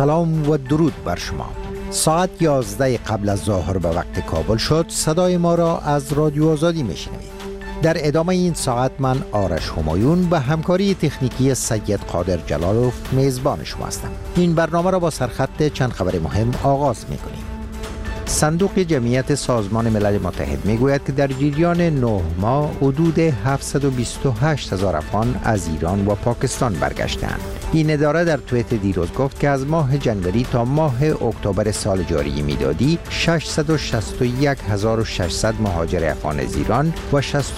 سلام و درود بر شما. ساعت 11 قبل از ظهر به وقت کابل شد. صدای ما را از رادیو آزادی میشنوید. در ادامه این ساعت من آرش همایون به همکاری تکنیکی سید قادر جلالوف میزبان شما هستم. این برنامه را با سرخط چند خبر مهم آغاز میکنیم. صندوق جمعیت سازمان ملل متحد میگوید که در جریان 9 ماه حدود 728,000 افغان از ایران و پاکستان برگشتند. این اداره در توییت دیروز گفت که از ماه جنوری تا ماه اکتبر سال جاری میلادی 661,600 مهاجر افغان از ایران و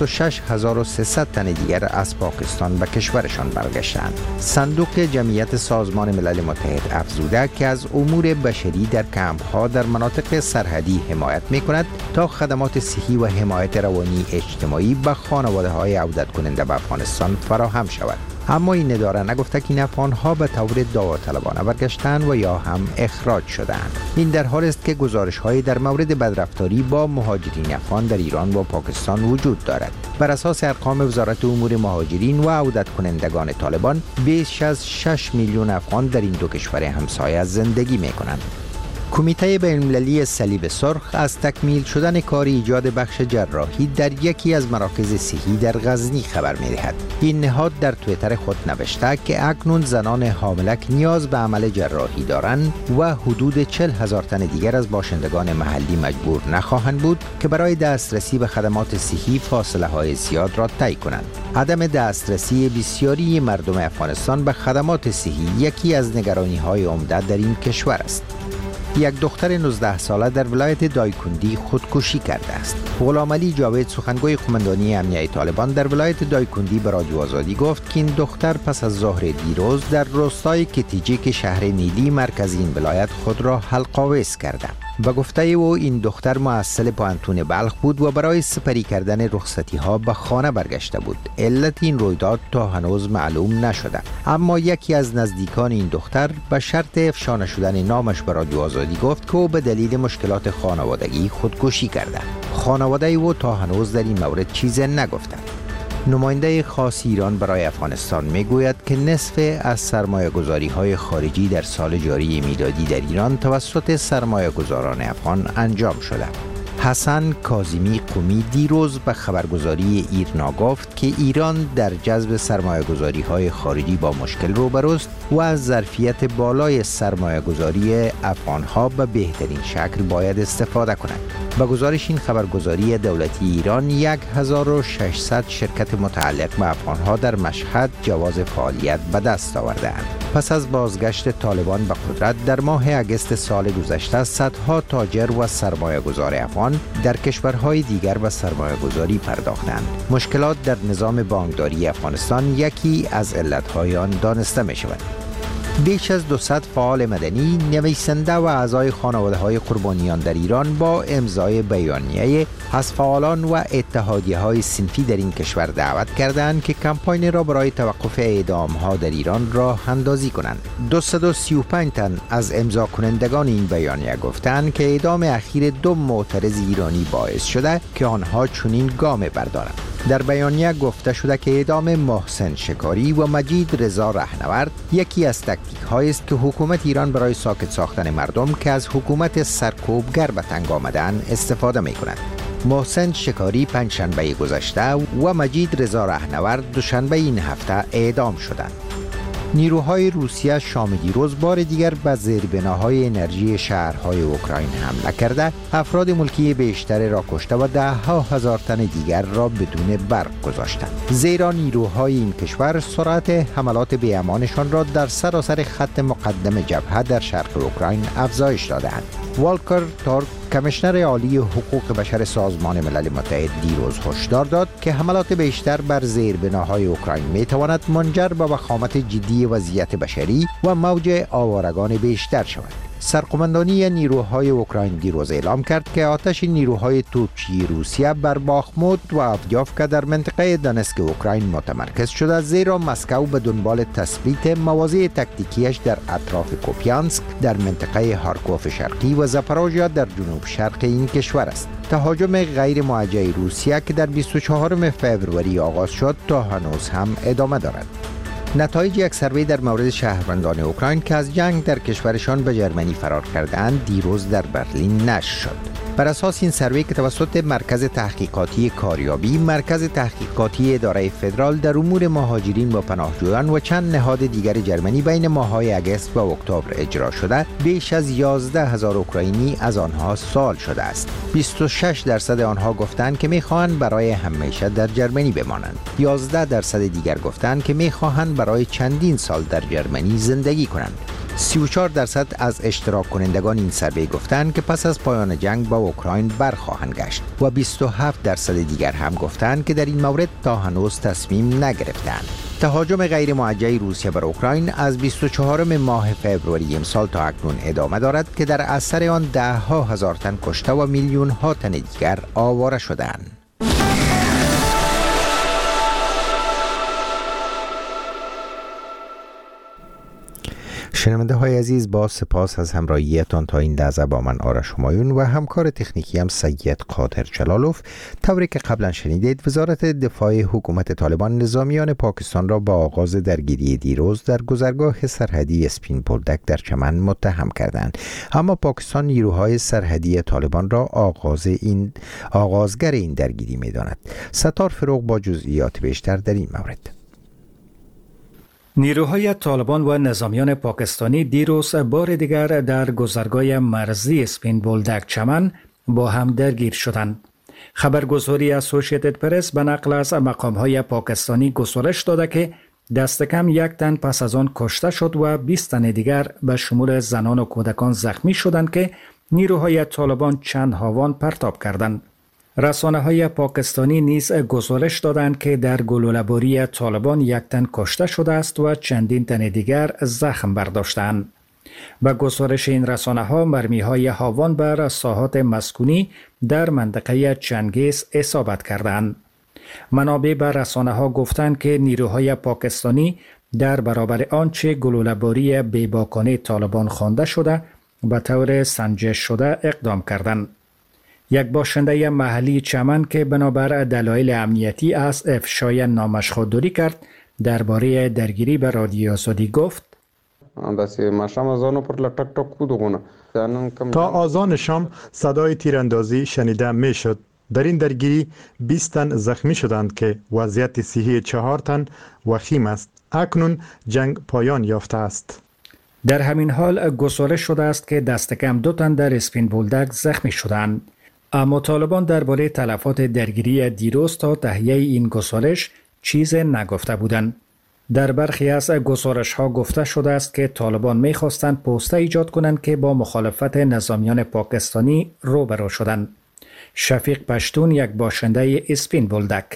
66,300 تن دیگر از پاکستان به کشورشان برگشتند. صندوق جمعیت سازمان ملل متحد افزوده که از امور بشری در کمپ‌ها در مناطق سرحدی حمایت می‌کند تا خدمات صحی و حمایت روانی اجتماعی به خانواده‌های عودت کننده به افغانستان فراهم شود. اما این اداره نگفته که این افغان‌ها به طور داوطلبانه برگشتند و یا هم اخراج شدند. این در حالی است که گزارش‌هایی در مورد بدرفتاری با مهاجرین افغان در ایران و پاکستان وجود دارد. بر اساس ارقام وزارت امور مهاجرین و عودت کنندگان طالبان، بیش از 6 میلیون افغان در این دو کشور همسایه زندگی می‌کنند. کمیته بین‌المللی صلیب سرخ از تکمیل شدن کار ایجاد بخش جراحی در یکی از مراکز صحی در غزنی خبر می‌دهد. این نهاد در توییتر خود نوشته که اکنون زنان حاملک نیاز به عمل جراحی دارند و حدود 40,000 تن دیگر از باشندگان محلی مجبور نخواهند بود که برای دسترسی به خدمات صحی فاصله‌های زیاد را طی کنند. عدم دسترسی بسیاری مردم افغانستان به خدمات صحی یکی از نگرانی‌های عمده در این کشور است. یک دختر 19 ساله در ولایت دایکندی خودکشی کرده است. غلام علی جاوید، سخنگوی قماندانی امنیه طالبان در ولایت دایکندی، به رادیو آزادی گفت که این دختر پس از ظهر دیروز در روستای کتیجیک شهر نیلی مرکز این ولایت خود را حلق‌آویز کرده. به گفته او این دختر محصل پوهنتون بلخ بود و برای سپری کردن رخصتی ها به خانه برگشته بود. علت این رویداد تا هنوز معلوم نشده، اما یکی از نزدیکان این دختر به شرط افشا نشدن نامش به رادیو آزادی گفت که او به دلیل مشکلات خانوادگی خودکشی کرده. خانواده او تا هنوز در این مورد چیزی نگفته. نماینده خاص ایران برای افغانستان میگوید که نصف از سرمایه‌گذاری‌های خارجی در سال جاری میلادی در ایران توسط سرمایه‌گذاران افغان انجام شده. حسن کاظمی قمی دیروز به خبرگزاری ایرنا گفت که ایران در جذب سرمایه‌گذاری‌های خارجی با مشکل روبروست و از ظرفیت بالای سرمایه‌گذاری افغان‌ها به بهترین شکل باید استفاده کند. به گزارش این خبرگزاری دولتی ایران 1600 شرکت متعلق به افغان‌ها در مشهد جواز فعالیت به دست آورده‌اند. پس از بازگشت طالبان به قدرت در ماه اگست سال گذشته، صدها تاجر و سرمایه‌گذار افغان در کشورهای دیگر به سرمایه‌گذاری پرداختند. مشکلات در نظام بانکداری افغانستان یکی از علت‌های آن دانسته می‌شود. بیش از 200 فعال مدنی، نویسنده و اعضای خانواده‌های قربانیان در ایران با امضای بیانیه از فعالان و اتحادیه‌های صنفی در این کشور دعوت کردند که کمپاین را برای توقف اعدام‌ها در ایران راه اندازی کنند. 235 تن از امضا کنندگان این بیانیه گفتند که اعدام اخیر 2 معترض ایرانی باعث شده که آنها چنین گام بردارند. در بیانیه گفته شده که اعدام محسن شکاری و مجید رضا رهنورد یکی از تاکتیک‌هایی است که حکومت ایران برای ساکت ساختن مردم که از حکومت سرکوبگر به تنگ آمدند استفاده می‌کند. محسن شکاری پنجشنبه گذشته و مجید رضا رهنورد دوشنبه این هفته اعدام شدند. نیروهای روسیه شام دیروز بار دیگر به زیربناهای انرژی شهرهای اوکراین حمله کرده، افراد ملکی بیشتر را کشته و 10,000 تن دیگر را بدون برق گذاشتند. زیرا نیروهای این کشور سرعت حملات بی‌امانشان را در سراسر خط مقدم جبهه در شرق اوکراین افزایش دادند. والکر تورک، کمیشنر عالی حقوق بشر سازمان ملل متحد، دیروز هشدار داد که حملات بیشتر بر زیربناهای اوکراین میتواند منجر به وخامت جدی وضعیت بشری و موج آوارگان بیشتر شود. سرقماندانی نیروهای اوکراین دیروز اعلام کرد که آتش نیروهای توپچی روسیه بر باخموت و آودیوفکا در منطقه دونتسک اوکراین متمرکز شده، زیرا مسکو به دنبال تثبیت مواضع تکتیکیش در اطراف کوپیانسک در منطقه هارکوف شرقی و زاپاروژیا در جنوب شرق این کشور است. تهاجم غیر موجه روسیه که در 24 فوریه آغاز شد تا هنوز هم ادامه دارد. نتایج یک سروی در مورد شهروندان اوکراین که از جنگ در کشورشان به جرمنی فرار کردند دیروز در برلین نشر شد. بر اساس این سروی که توسط مرکز تحقیقاتی کاریابی، مرکز تحقیقاتی اداره فدرال در امور مهاجرین و پناهجویان و چند نهاد دیگر جرمنی بین ماه‌های اگست و اکتبر اجرا شده، بیش از 11,000 اوکراینی از آنها سوال شده است. 26% آنها گفتند که می‌خواهند برای همیشه در جرمنی بمانند. 11% دیگر گفتند که می‌خواهند برای چندین سال در جرمنی زندگی کنند. 34% از اشتراک کنندگان این سروی گفتند که پس از پایان جنگ با اوکراین برخواهند گشت و 27% دیگر هم گفتند که در این مورد تا هنوز تصمیم نگرفتند. تهاجم غیر موجه روسیه بر اوکراین از 24 ماه فوریه امسال تا اکنون ادامه دارد که در اثر آن ده‌ها هزار تن کشته و میلیون‌ها تن دیگر آواره شدند. شنونده های عزیز، با سپاس از همراهیتان تا این لحظه با من آرش همایون و همکار تکنیکی هم سید قادر جلالوف. طوری که قبلا شنیدید، وزارت دفاع حکومت طالبان نظامیان پاکستان را با آغاز درگیری دیروز در گذرگاه سرحدی اسپین بولدک در چمن متهم کردند، اما پاکستان نیروهای سرحدی طالبان را آغازگر این درگیری می داند. ستار فروغ با جزئیات بیشتر در این مورد. نیروهای طالبان و نظامیان پاکستانی دیروز بار دیگر در گذرگاه مرزی اسپین بولدک چمن با هم درگیر شدند. خبرگزاری اسوسییتد پرس به نقل از مقامهای پاکستانی گزارش داده که دست کم 1 تن پس از آن کشته شد و 20 تن دیگر به شمول زنان و کودکان زخمی شدند که نیروهای طالبان چند هاوان پرتاب کردند. رسانه‌های پاکستانی نیز گزارش دادند که در گلوله‌باری طالبان 1 تن کشته شده است و چندین تن دیگر زخم برداشتند. با گزارش این رسانه‌ها مرمی‌های هاوان بر ساحات مسکونی در منطقه چنگیز اصابت کردند. منابع به رسانه‌ها گفتند که نیروهای پاکستانی در برابر آنچه گلوله‌باری بی‌باکانه طالبان خوانده شده به طور سنجش شده اقدام کردند. یک باشنده محلی چمن که بنابر دلایل امنیتی از افشای نامش خودداری کرد درباره درگیری به رادیو آزادی گفت: تا آذان شام صدای تیراندازی شنیده می شد. در این درگیری 20 تن زخمی شدند که وضعیت صحی 4 تن وخیم است. اکنون جنگ پایان یافته است. در همین حال گزارش شده است که دست کم 2 تن در اسپین بولدک زخمی شدند. اما طالبان درباره تلفات درگیری دیروز تا تهیه این گزارش چیز نگفته بودند. در برخی از گزارش‌ها گفته شده است که طالبان می‌خواستند پوسته ایجاد کنند که با مخالفت نظامیان پاکستانی روبرو شدند. شفیق پشتون، یک باشنده اسپین بولدک: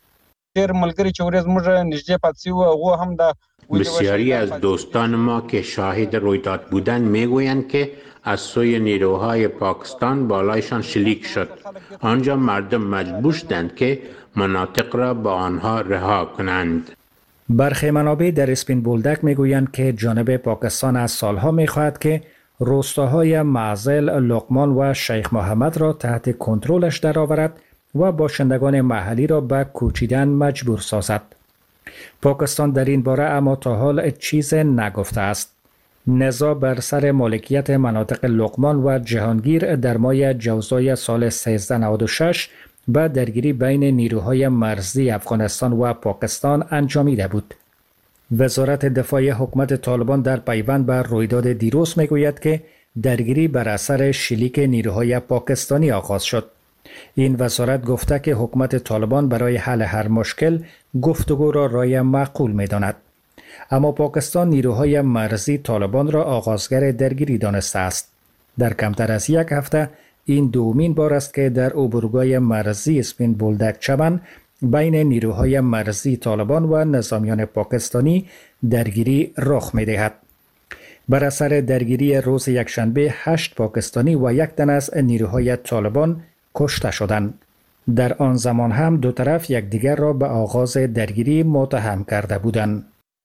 بسیاری از دوستان ما که شاهد رویداد بودند میگویند که از سوی نیروهای پاکستان بالایشان شلیک شد. آنجا مردم مجبور شدند که مناطق را با آنها رها کنند. برخی منابع در اسپین بولدک میگویند که جانب پاکستان از سالها میخواهد که روستاهای معزل، لقمان و شیخ محمد را تحت کنترلش درآورد و باشندگان محلی را به کوچیدن مجبور سازد. پاکستان در این باره اما تا حال چیز نگفته است. نزاع بر سر مالکیت مناطق لقمان و جهانگیر در ماه جوزای سال 1396 به درگیری بین نیروهای مرزی افغانستان و پاکستان انجامیده بود. وزارت دفاع حکومت طالبان در پیوند بر رویداد دیروز میگوید که درگیری بر اثر شلیک نیروهای پاکستانی آغاز شد. این وزارت گفته که حکومت طالبان برای حل هر مشکل گفتگو را رای معقول می‌داند. اما پاکستان نیروهای مرزی طالبان را آغازگر درگیری دانسته است. در کمتر از 1 هفته این دومین بار است که در عبورگاه مرزی اسپین بولدک چمن بین نیروهای مرزی طالبان و نظامیان پاکستانی درگیری رخ می‌دهد. بر اثر درگیری روز یکشنبه 8 پاکستانی و 1 تن از نیروهای طالبان کشته شدند. در آن زمان هم دو طرف یکدیگر را به آغاز درگیری متهم کرده بودند.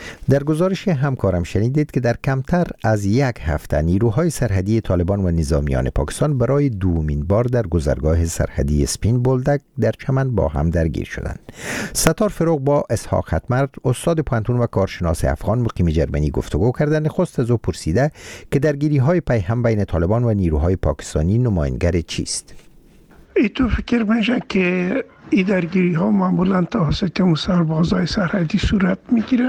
در گزارش همکارم شنیدید که در کمتر از یک هفته نیروهای سرحدی طالبان و نظامیان پاکستان برای دومین بار در گذرگاه سرحدی اسپین بولدک در چمن با هم درگیر شدند. ستار فروغ با اسحاق ختمر استاد پانتون و کارشناس افغان مقیم جرمنی گفتگو کردند. نخست از او پرسیده که درگیری‌های پیهم بین طالبان و نیروهای پاکستانی نمایانگر چیست؟ تو فکر میشه که این درگیری ها معمولا توسط سربازای سرحدی صورت میگیره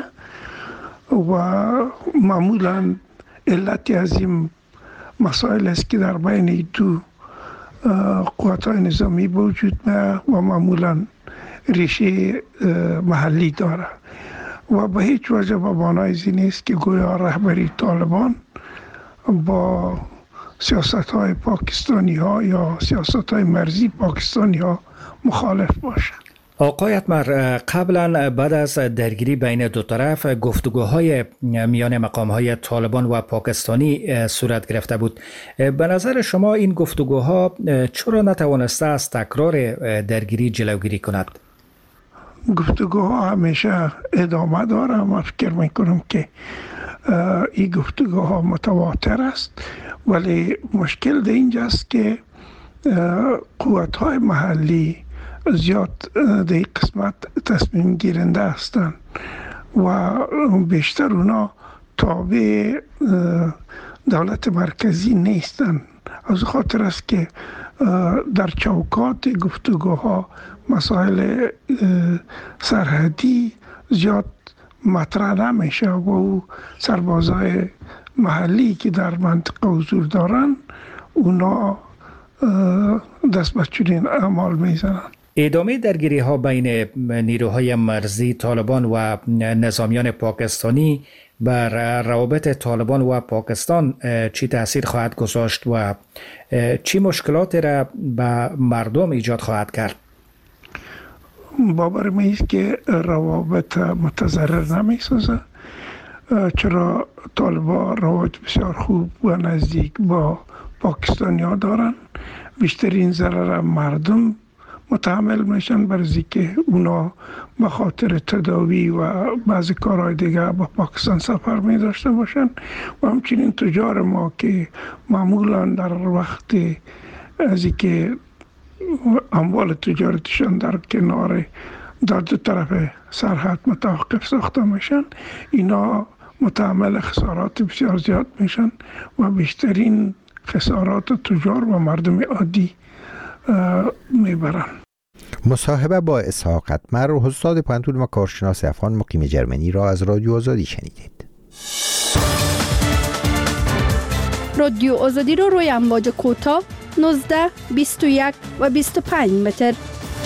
و معمولا علتی از این مسائل است که در بین دو قوت‌های نظامی وجود میاد و معمولا ریشه محلی داره و به هیچ وجه به معنای این نیست که گویا رهبری طالبان با سیاست‌های پاکستانی ها یا سیاست‌های مرزی پاکستانی ها مخالف باشند. آقای اتمر، قبلا بعد از درگیری بین دو طرف گفتگوهای میان مقام‌های طالبان و پاکستانی صورت گرفته بود. به نظر شما این گفتگوها چرا نتوانسته از تکرار درگیری جلوگیری کند؟ گفتگوها همیشه ادامه داره. من فکر میکنم که این گفتگوها متواتر است، ولی مشکل در اینجاست که قوت‌های محلی زیاد در این قسمت تصمیم گیرنده هستند و بیشتر اونا تابع دولت مرکزی نیستند. از خاطر است که در چوکات گفتگوها مسائل سرحدی زیاد مطرح نمیشه و او سربازای محلی که در منطقه حضور دارن اونا دست به چنین اعمال میزنن. ادامه درگیری ها بین نیروهای مرزی طالبان و نظامیان پاکستانی بر روابط طالبان و پاکستان چی تأثیر خواهد گذاشت و چی مشکلات را به مردم ایجاد خواهد کرد؟ باور میست که روابط متضرر نمیسازه، چرا طالبان روابط بسیار خوب و نزدیک با پاکستانی ها دارن. بیشترین ضرر مردم متحمل میشن برای که اونا به خاطر تداوی و بعضی کارهای دیگه با پاکستان سفر می داشته باشن و همچنین تجار ما که معمولا در وقت از که اموال تجارتشان در کنار در دو طرف سرحد متوقف ساخته میشن، اینا متحمل خسارات بسیار زیاد میشن و بیشترین خسارات تجار و مردم عادی میبرن. مصاحبه با اسحاق ختمر استاد پانتون و کارشناس افغان مقیم جرمنی را از رادیو آزادی شنیدید. رادیو آزادی رو روی امواج کوتاه 19, 21 و 25 متر.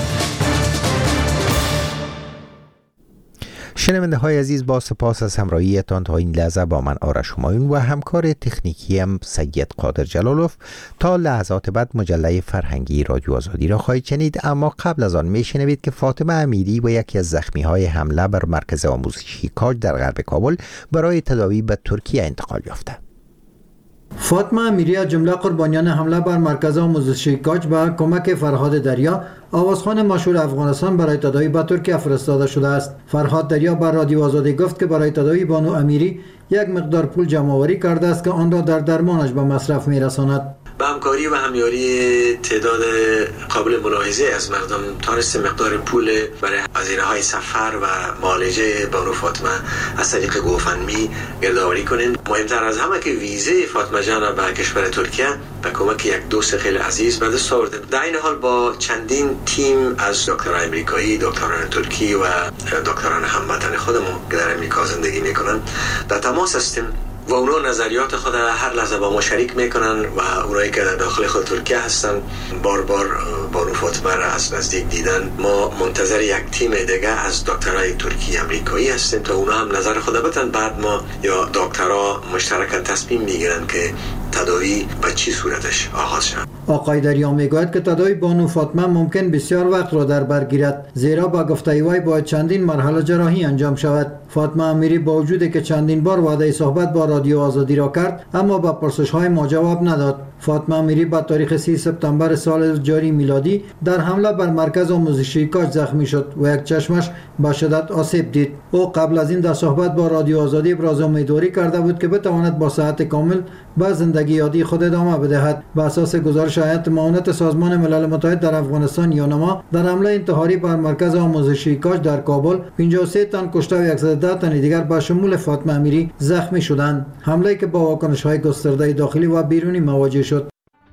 شنونده های عزیز، با سپاس از همراهیتان تا این لحظه با من آرش همایون و همکار تکنیکیم سید قادر جلالوف تا لحظات بعد مجله فرهنگی رادیو آزادی را خواهید شنید. اما قبل از آن میشنوید که فاطمه امیری و یکی از زخمی های حمله بر مرکز آموزشی کاج در غرب کابل برای تداوی به ترکیه انتقال یافته. فاطمه امیری از جمله قربانیان حمله بر مرکز آموزشی کاج به کمک فرهاد دریا، آوازخوان مشهور افغانستان، برای تداوی به ترکیه فرستاده شده است. فرهاد دریا بر رادیو آزادی گفت که برای تداوی بانو امیری یک مقدار پول جمع آوری کرده است که آن را در درمانش به مصرف می‌رساند. با همکاری و همیاری تعداد قابل ملاحظه از مردم تانست مقدار پول برای هزینه‌های سفر و معالجه بانو فاطمه از طریق گوفندمی گردآوری کنین. مهمتر از همه که ویزه فاطمه جان به کشور ترکیه به کمک یک دوست خیلی عزیز به دست آورده. در این حال با چندین تیم از دکتران امریکایی، دکتران ترکی و دکتران هموطن خودمون که در امریکا زندگی میکنن در تماس هستیم و اونا نظریات خود هر لحظه با ما شریک میکنن و اونایی که در داخل خود ترکیه هستن بار بانو فاطمه را از نزدیک دیدن. ما منتظر یک تیم دیگه از دکترای ترکی امریکایی هستیم تا اونا هم نظر خود بدن. بعد ما یا دکترها مشترکاً تصمیم میگیرن که تداوی به چی صورتش آغاز شد. آقای دریا میگوید که تداوی بانو فاطمه ممکن بسیار وقت را در بر گیرد، زیرا با گفته وی باید چندین مرحله جراحی انجام شود. فاطمه امیری با وجودی که چندین بار وعده صحبت با رادیو آزادی را کرد، اما با پرسش‌های ما جواب نداد. فاطمه امیری با تاریخ 30 سپتامبر سال جاری میلادی در حمله بر مرکز آموزشی کاج زخمی شد و یک چشمش با شدت آسیب دید. او قبل از این در صحبت با رادیو آزادی ابراز امیدواری کرده بود که بتواند با صحت کامل به زندگی عادی خود ادامه بدهد. بر اساس گزارش هیئت معاونت سازمان ملل متحد در افغانستان یونما، در حمله انتحاری بر مرکز آموزشی کاج در کابل 53 تن کشته و 110 تن دیگر به شمول فاطمه امیری زخمی شدند. حمله که با واکنش‌های گسترده داخلی و بیرونی مواجه شد.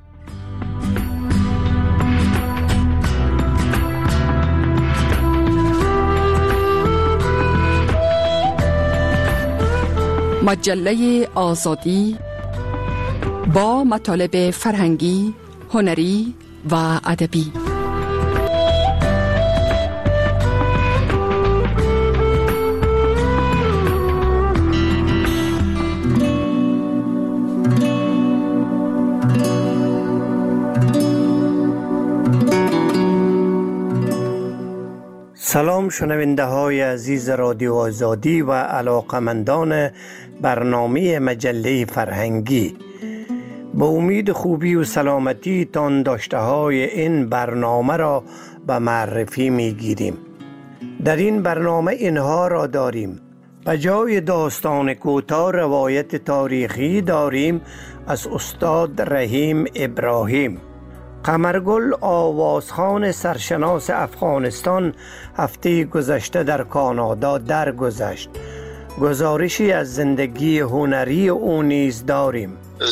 مجله آزادی با مطالب فرهنگی، هنری و ادبی. سلام شنونده های عزیز رادیو آزادی و علاقمندان برنامه مجله فرهنگی. با امید خوبی و سلامتی تان داشته های این برنامه را به معرفی می گیریم. در این برنامه اینها را داریم: به جای داستان کوتاه روایت تاریخی داریم از استاد رحیم ابراهیم. قمرگل آوازخوان سرشناس افغانستان هفته گذشته در کانادا درگذشت. گزارشی از زندگی هنری او نیز داریم.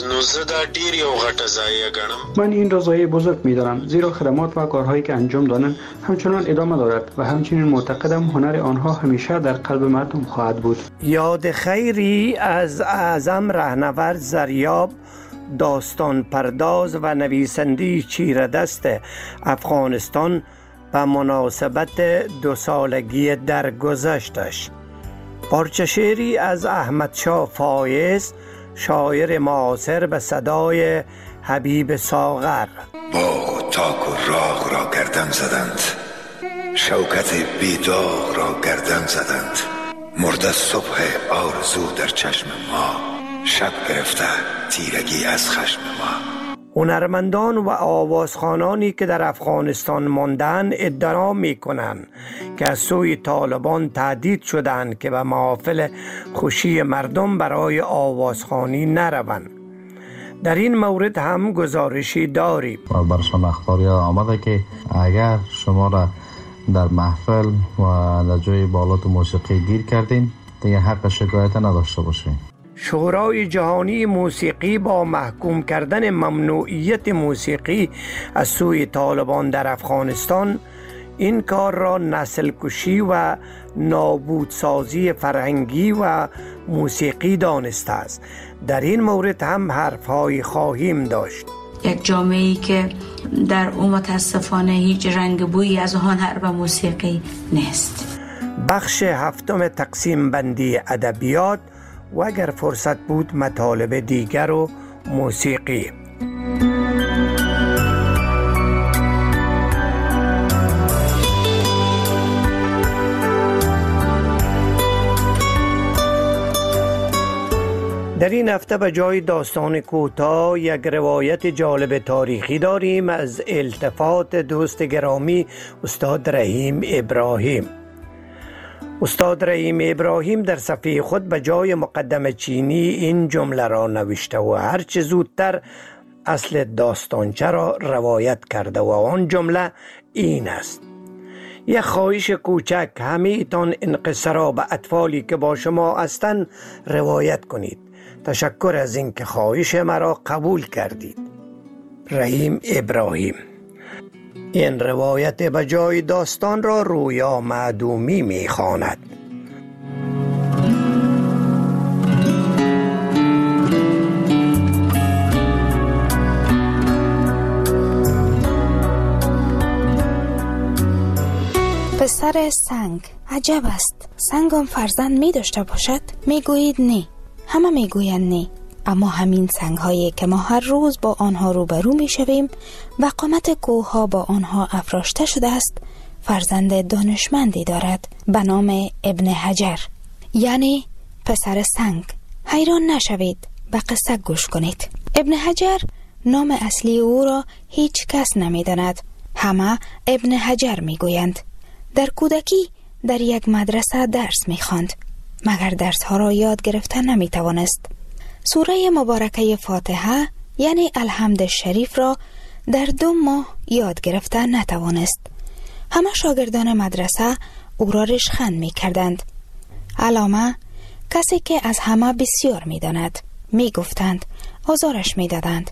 من این را ضایع بزرگ می‌دانم، زیرا خدمات و کارهایی که انجام دادند همچنان ادامه دارد و همچنین معتقدم هنر آنها همیشه در قلب مردم خواهد بود. یاد خیری از اعظم رهنورد زریاب، داستان پرداز و نویسنده چیردست افغانستان به مناسبت 2 سالگی درگذشتش. پارچه شعری از احمد شاه فایز، شاعر معاصر، به صدای حبیب ساغر. باغ و تاک و راغ را گردن زدند، شوکت بیداغ را گردن زدند. مرده صبح آرزو در چشم ما، شب گرفته تیرگی از خشم ما. هنرمندان و آوازخوانانی که در افغانستان ماندن ادعا می کنند که از سوی طالبان تهدید شدند که به محافل خوشی مردم برای آوازخوانی نروند. در این مورد هم گزارشی داریم. برشان اخباری آمده که اگر شما را در محفل و در جای بالات موسیقی گیر کردین دیگه حق شکایت نداشته باشین. شورای جهانی موسیقی با محکوم کردن ممنوعیت موسیقی از سوی طالبان در افغانستان این کار را نسل کشی و نابودسازی فرهنگی و موسیقی دانسته است. در این مورد هم حرف‌هایی خواهیم داشت. یک جامعه‌ای که در او متاسفانه هیچ رنگ بویی از هنر و موسیقی نیست. بخش 7 تقسیم بندی ادبیات و اگر فرصت بود مطالب دیگر و موسیقی. در این هفته به جای داستان کوتاه یک روایت جالب تاریخی داریم از التفات دوست گرامی استاد رحیم ابراهیم. استاد رحیم ابراهیم در صفحه خود به جای مقدمه چینی این جمله را نوشته و هرچه زودتر اصل داستانچه را روایت کرده و آن جمله این است: یک خواهش کوچک، همه ایتان این قصه را به اطفالی که با شما هستند روایت کنید. تشکر از اینکه خواهش مرا قبول کردید. رحیم ابراهیم. این روایت به جای داستان را رویا معدومی می خواند. پسر سنگ. عجب است، سنگ هم فرزند می داشته باشد؟ می گویید نه، همه می گویند نه. اما همین سنگ هایی که ما هر روز با آنها روبرو می شویم و قامت کوه ها با آنها افراشته شده است، فرزند دانشمندی دارد به نام ابن حجر، یعنی پسر سنگ. حیران نشوید، به قصه گوش کنید. ابن حجر نام اصلی او را هیچ کس نمی داند. همه ابن حجر می گویند. در کودکی در یک مدرسه درس می خواند، مگر درس ها را یاد گرفتن نمی توانست. سوره مبارکه فاتحه یعنی الحمد شریف را در 2 ماه یاد گرفتن نتوانست. همه شاگردان مدرسه او را ریشخند می کردند. علامه کسی که از همه بسیار می داند می گفتند، آزارش می دادند.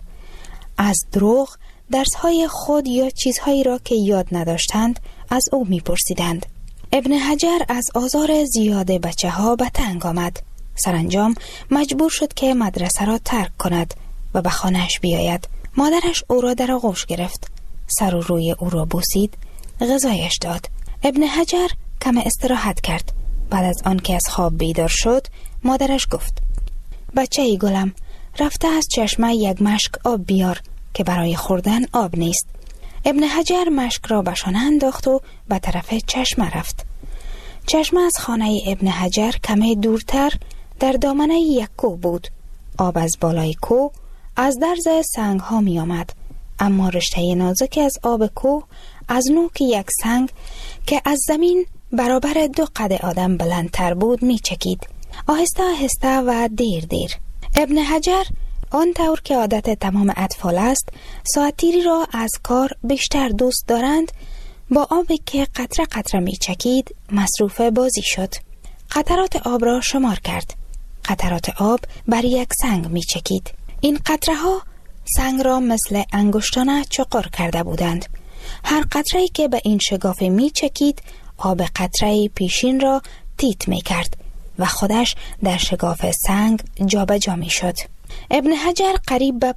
از دروغ درسهای خود یا چیزهایی را که یاد نداشتند از او می پرسیدند. ابن حجر از آزار زیاد بچه ها به تنگ آمد. سرانجام مجبور شد که مدرسه را ترک کند و به خانه‌اش بیاید. مادرش او را در آغوش گرفت، سر و روی او را بوسید، غذایش داد. ابن حجر کم استراحت کرد. بعد از آن که از خواب بیدار شد، مادرش گفت: بچه ای گلم، رفته از چشمه یک مشک آب بیار که برای خوردن آب نیست. ابن حجر مشک را به شانه انداخت و به طرف چشمه رفت. چشمه از خانه ابن حجر کمی دورتر در دامنه یک کوه بود. آب از بالای کوه از درز سنگ ها می آمد، اما رشته نازک از آب کوه از نوک یک سنگ که از زمین برابر 2 قد آدم بلندتر بود می چکید. آهسته آهسته و دیر دیر. ابن حجر آن طور که عادت تمام اطفال است، ساعتیری را از کار بیشتر دوست دارند، با آبی که قطره قطره می چکید مصروف بازی شد. قطرات آب را شمار کرد. قطرات آب بر یک سنگ می چکید. این قطره ها سنگ را مثل انگشتان چقر کرده بودند. هر قطره‌ای که به این شگافه می چکید آب قطره پیشین را تیت می کرد و خودش در شگاف سنگ جابجا می شد. ابن حجر قریب به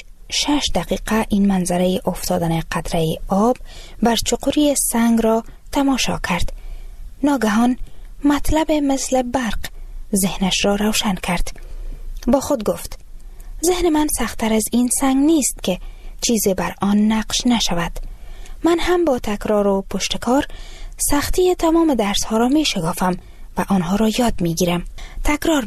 5-6 دقیقه این منظره افتادن قطره آب بر چقری سنگ را تماشا کرد. ناگهان مطلب مثل برق ذهنش را روشن کرد. با خود گفت: ذهن من سخت‌تر از این سنگ نیست که چیزی بر آن نقش نشود. من هم با تکرار و پشتکار سختی تمام درس ها را می شگافم و آنها را یاد می گیرم. تکرار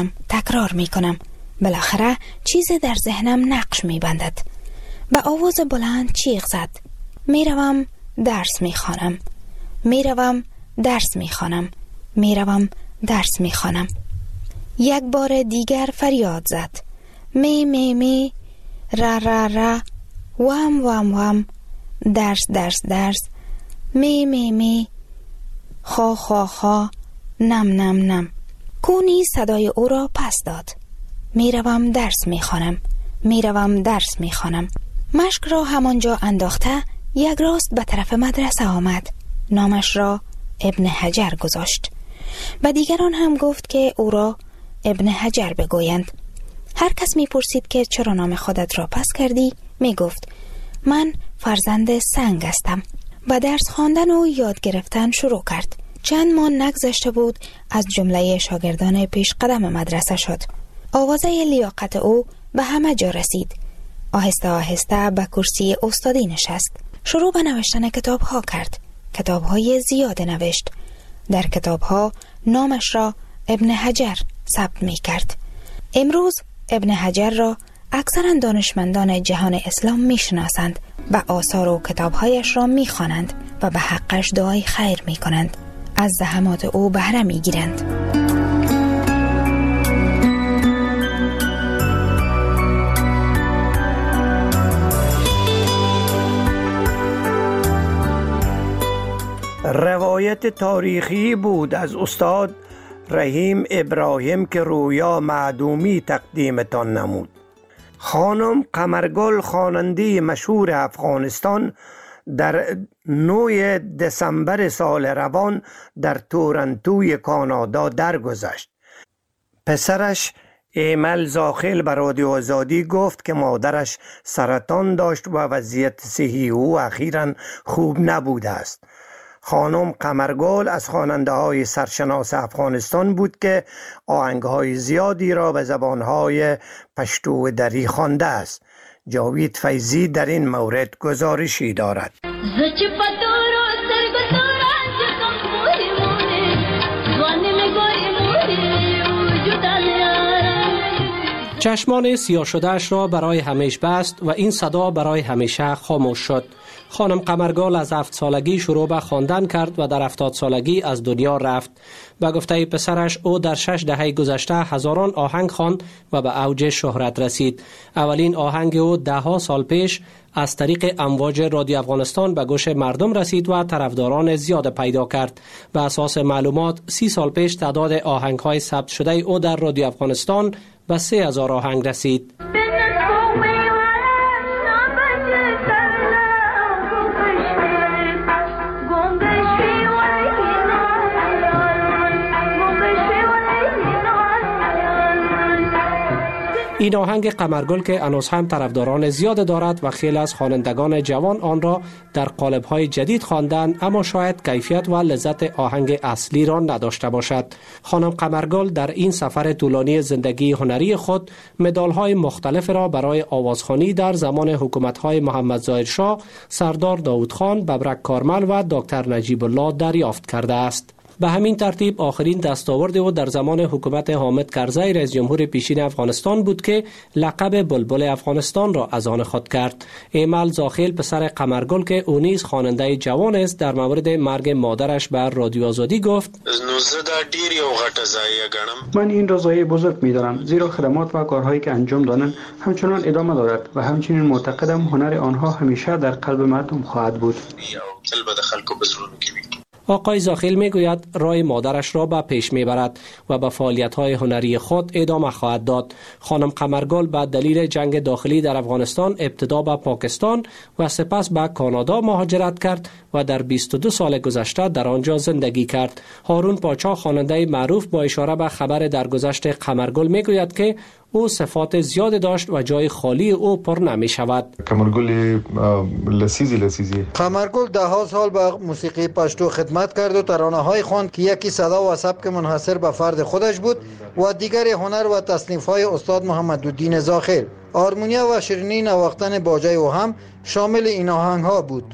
می کنم. بالاخره چیزی در ذهنم نقش می بندد. به آواز بلند چیغ زد: می روم درس می خوانم. یک بار دیگر فریاد زد: می می می، را را را، وام وام وام، درس، می می می، خا خا خا، نم نم نم. کونی صدای او را پس داد: می روم درس می خوانم. مشک را همانجا انداخته یک راست به طرف مدرسه آمد. نامش را ابن حجر گذاشت. و دیگران هم گفت که او را ابن حجر بگویند. هر کس می پرسید که چرا نام خودت را پس کردی، می گفت: من فرزند سنگ هستم. و درس خواندن و یاد گرفتن شروع کرد. چند ماه نگذشته بود از جمله شاگردان پیش قدم مدرسه شد. آوازه لیاقت او به همه جا رسید. آهسته آهسته به کرسی استادی نشست. شروع به نوشتن کتاب ها کرد. کتاب های زیاد نوشت. در کتاب ها نامش را ابن حجر ثبت می کرد. امروز ابن حجر را اکثر دانشمندان جهان اسلام می شناسند و آثار و کتابهایش را می خوانند و به حقش دعای خیر می کنند. از زحمات او بهره می گیرند. روایت تاریخی بود از استاد رحیم ابراهیم که رویا معدومی تقدیمتان نمود. خانم قمرگل خواننده مشهور افغانستان در 9 دسامبر سال روان در تورنتوی کانادا درگذشت. پسرش ایمل زاخل به رادیو آزادی گفت که مادرش سرطان داشت و وضعیت صحی او اخیراً خوب نبوده است. خانم قمرگل از خواننده‌های سرشناس افغانستان بود که آهنگ‌های زیادی را به زبان‌های پشتو و دری خوانده است. جاوید فیضی در این مورد گزارشی دارد. چشمان سیاه شدهش را برای همیشه بست و این صدا برای همیشه خاموش شد. خانم قمرگل از 7 سالگی شروع به خواندن کرد و در 70 سالگی از دنیا رفت. به گفته پسرش او در 6 دهه گذشته هزاران آهنگ خواند و به اوج شهرت رسید. اولین آهنگ او 10 سال پیش از طریق امواج رادیو افغانستان به گوش مردم رسید و طرفداران زیاد پیدا کرد. به اساس معلومات 30 سال پیش تعداد آهنگ‌های ثبت شده او در رادیو افغانستان به 3000 آهنگ رسید. این آهنگ قمرگل که هنوز هم طرفداران زیاد دارد و خیلی از خوانندگان جوان آن را در قالب‌های جدید خواندند، اما شاید کیفیت و لذت آهنگ اصلی را نداشته باشد. خانم قمرگل در این سفر طولانی زندگی هنری خود مدال‌های مختلف را برای آوازخوانی در زمان حکومت‌های محمد ظاهر شاه، سردار داود خان، ببرک کارمل و دکتر نجیب الله دریافت کرده است. به همین ترتیب آخرین دستاورد او در زمان حکومت حامد کرزی رئیس جمهور پیشین افغانستان بود که لقب بلبل افغانستان را از آن خود کرد. ایمل زاخیل پسر قمرگل که او نیز خواننده جوان است در مورد مرگ مادرش بر رادیو آزادی گفت: من این را ضایعه بزرگ می‌دانم، زیرا خدمات و کارهایی که انجام دادند همچنان ادامه دارد و همچنین معتقدم هنر آنها همیشه در قلب مردم خواهد بود. آقای زاخیل میگوید راه مادرش را به پیش میبرد و به فعالیت‌های هنری خود ادامه خواهد داد. خانم قمرگل به دلیل جنگ داخلی در افغانستان ابتدا به پاکستان و سپس به کانادا مهاجرت کرد و در 22 سال گذشته در آنجا زندگی کرد. هارون پاچا خواننده معروف با اشاره به خبر درگذشت قمرگل میگوید که او صفات زیاد داشت و جای خالی او پر نمی شود. قمرگل لسیزی قمرگل 10 سال به موسیقی پشتو خدمت کرد و ترانه‌های خواند که یکی صدا و سبک منحصر به فرد خودش بود و دیگر هنر و تصنیف‌های استاد محمدالدین زاخیل. آرمونیا و شیرینی نواختن باجه او هم شامل این آهنگ‌ها بود.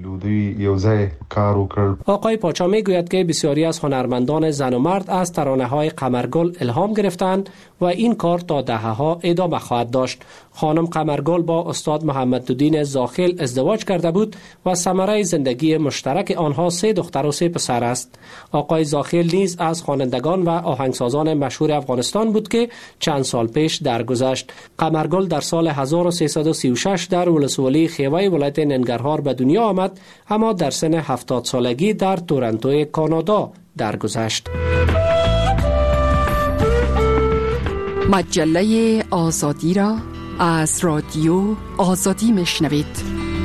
آقای پاچا میگوید که بسیاری از هنرمندان زن و مرد از ترانه‌های قمرگل الهام گرفتند و این کار تا دهه‌ها ادامه خواهد داشت. خانم قمرگل با استاد محمدالدین زاخیل ازدواج کرده بود و ثمره زندگی مشترک آنها 3 دختر و 3 پسر است. آقای زاخیل نیز از خوانندگان و آهنگسازان مشهور افغانستان بود که چند سال پیش درگذشت. قمرگل در سال 1336 در ولسوالی خیوه ولایت ننگرهار به دنیا آمد، اما در سن 70 سالگی در تورنتو کانادا درگذشت. مجله آزادی را از رادیو آزادی میشنوید.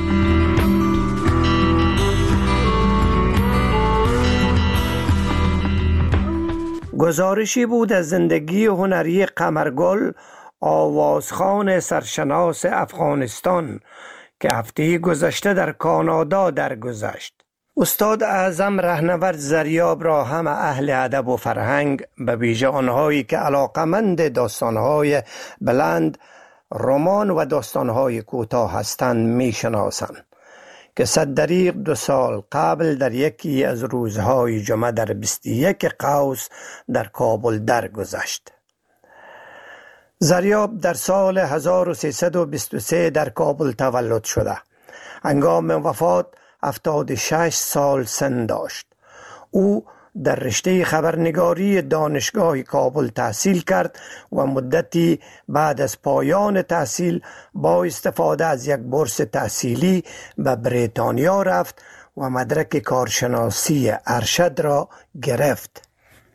گزارشی بود از زندگی هنری قمرگل، آوازخوان سرشناس افغانستان که هفته گذشته در کانادا درگذشت. استاد اعظم رهنورد زریاب را هم اهل ادب و فرهنگ، به ویژه آنهایی که علاقمند داستانهای بلند، رمان و داستانهای کوتاه هستند میشناسند که صددریغ 2 سال قبل در یکی از روزهای جمعه در 21 قوس در کابل درگذشت. زریاب در سال 1323 در کابل تولد شده. هنگام وفات 76 سال سن داشت. او در رشته خبرنگاری دانشگاه کابل تحصیل کرد و مدتی بعد از پایان تحصیل با استفاده از یک بورس تحصیلی به بریتانیا رفت و مدرک کارشناسی ارشد را گرفت.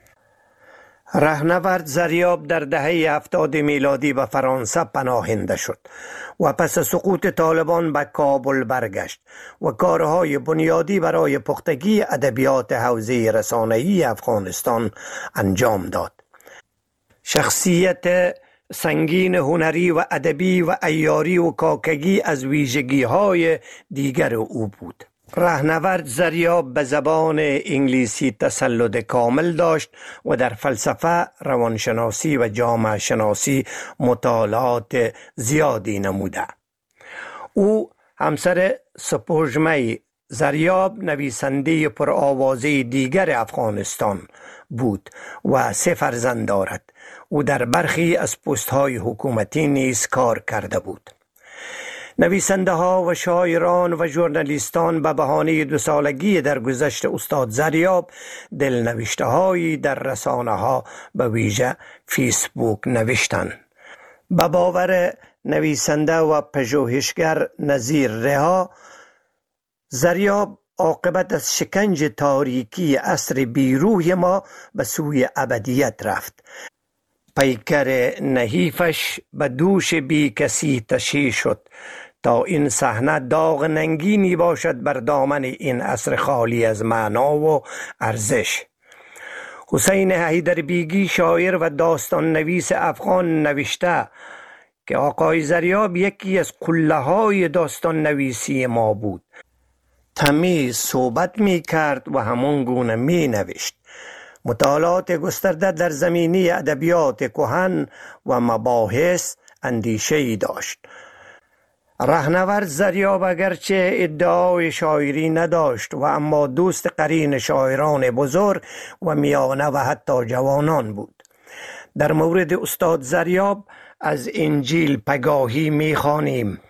رهنورد زریاب در دهه 70 میلادی به فرانسه پناهنده شد و پس از سقوط طالبان به کابل برگشت و کارهای بنیادی برای پختگی ادبیات حوزه رسانه‌ای افغانستان انجام داد. شخصیت سنگین هنری و ادبی و عیاری و کاکگی از ویژگی‌های دیگر او بود. رهنورد زریاب به زبان انگلیسی تسلط کامل داشت و در فلسفه، روانشناسی و جامعه شناسی مطالعات زیادی نموده. او همسر سپوږمۍ زریاب نویسنده پرآوازه دیگر افغانستان بود و 3 فرزند دارد. او در برخی از پست های حکومتی نیز کار کرده بود. نویسنده ها و شاعران و ژورنالیستان به بهانه 2 سالگی درگذشت استاد زریاب دلنوشته هایی در رسانه ها به ویژه فیسبوک نوشتند. به باور نویسنده و پژوهشگر نظیر رها، زریاب عاقبت از شکنج تاریکی عصر بیروح ما به سوی ابدیت رفت. پیکر نحیفش به دوش بی کسی تشییع شد تا این صحنه داغ ننگینی باشد بر دامن این عصر خالی از معنا و ارزش. حسین حیدربیگی شاعر و داستان نویس افغان نوشته که آقای زریاب یکی از قله‌های داستان نویسی ما بود. تمیز صحبت می کرد و همان گونه می نوشت. مطالعات گسترده در زمینه ادبیات کهن و مباحث اندیشه‌ای داشت. رهنورد زریاب اگرچه ادعای شاعری نداشت و اما دوست قرین شاعران بزرگ و میانه و حتی جوانان بود. در مورد استاد زریاب از انجیل پگاهی می‌خوانیم: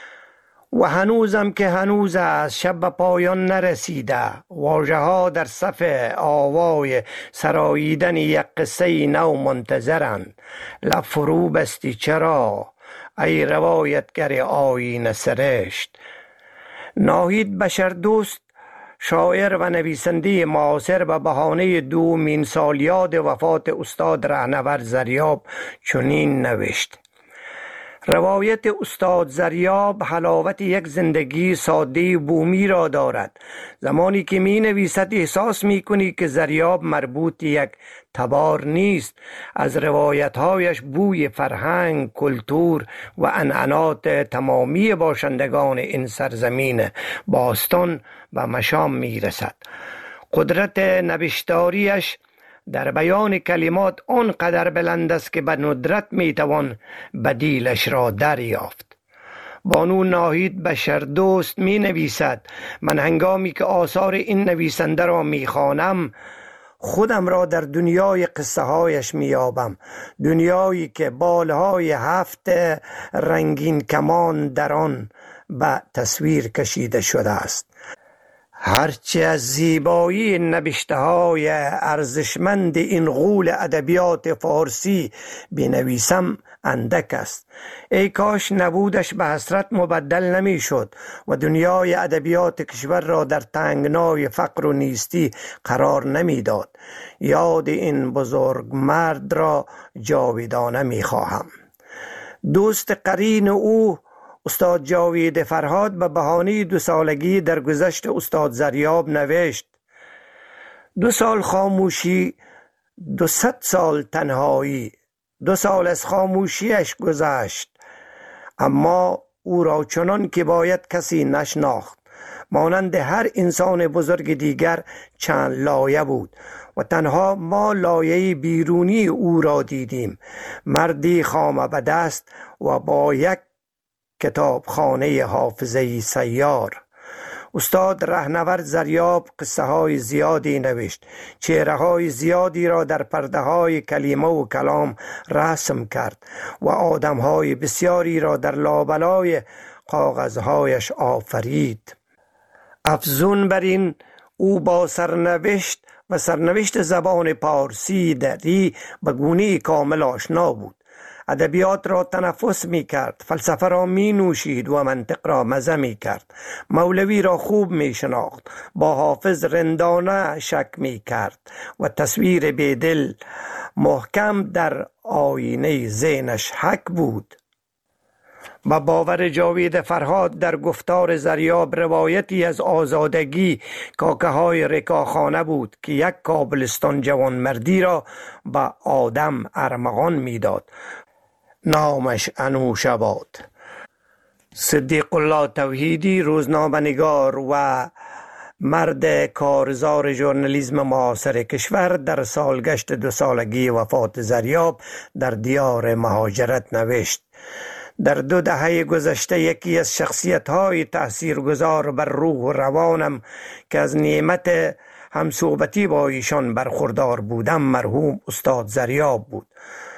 و هنوزم که هنوز از شب پایان نرسیده، واژه ها در صف آوای سراییدن یک قصه نو منتظرند. لب فرو بستی چرا ای روایتگر آیین سرشت؟ ناهید بشردوست شاعر و نویسنده معاصر به بهانه 2 سالیاد وفات استاد رهنورد زریاب چنین نوشت: روایت استاد زریاب حلاوت یک زندگی ساده بومی را دارد. زمانی که می نویسد احساس می کنی که زریاب مربوط یک تبار نیست. از روایتهایش بوی فرهنگ، کلتور و عنعنات تمامی باشندگان این سرزمین باستان و مشام می رسد. قدرت نوشتاریش در بیان کلمات آنقدر بلند است که به ندرت میتوان بدیلش را دریافت. بانو ناهید بشردوست می نویسد: من هنگامی که آثار این نویسنده را میخوانم خودم را در دنیای قصه هایش میابم، دنیایی که بالهای 7 رنگین کمان در آن به تصویر کشیده شده است. هرچه از زیبایی نوشته های ارزشمند این غول ادبیات فارسی بنویسم اندک است. ای کاش نبودش به حسرت مبدل نمی شد و دنیای ادبیات کشور را در تنگنای فقر و نیستی قرار نمی داد. یاد این بزرگ مرد را جاودانه می خواهم. دوست قرین او استاد جاوید فرهاد به بهانه 2 سالگی در گذشت استاد زریاب نوشت: 2 سال خاموشی، 200 سال تنهایی. 2 سال از خاموشیش گذشت، اما او را چنان که باید کسی نشناخت. مانند هر انسان بزرگ دیگر چند لایه بود و تنها ما لایه بیرونی او را دیدیم. مردی خامه به دست و با یک کتابخانه حافظه‌ای سیار. استاد رهنورد زریاب قصه های زیادی نوشت. چهره های زیادی را در پرده های کلمه و کلام رسم کرد و آدم های بسیاری را در لابلای کاغذهایش آفرید. افزون بر این، او با سرنوشت و سرنوشت زبان پارسی دری به گونه کامل آشنا بود. ادبیات را تنفس می کرد، فلسفه را می نوشید و منطق را مزه می کرد. مولوی را خوب می شناخت، با حافظ رندانه شک می کرد و تصویر بیدل محکم در آینه ذهنش حک بود. با باور جاوید فرهاد در گفتار زریاب روایتی از آزادگی کاکه های رکاخانه بود که یک کابلستان جوان مردی را به آدم ارمغان می داد. نامش انوشاباد. صدیق الله توحیدی، روزنامه‌نگار و مرد کارزار ژورنالیسم معاصر کشور، در سالگشت 2 سالگی وفات زریاب در دیار مهاجرت نوشت: در 2 دهه گذشته یکی از شخصیت‌های تاثیرگذار بر روح و روانم که از نعمت همصحبتی با ایشان برخوردار بودم مرحوم استاد زریاب بود.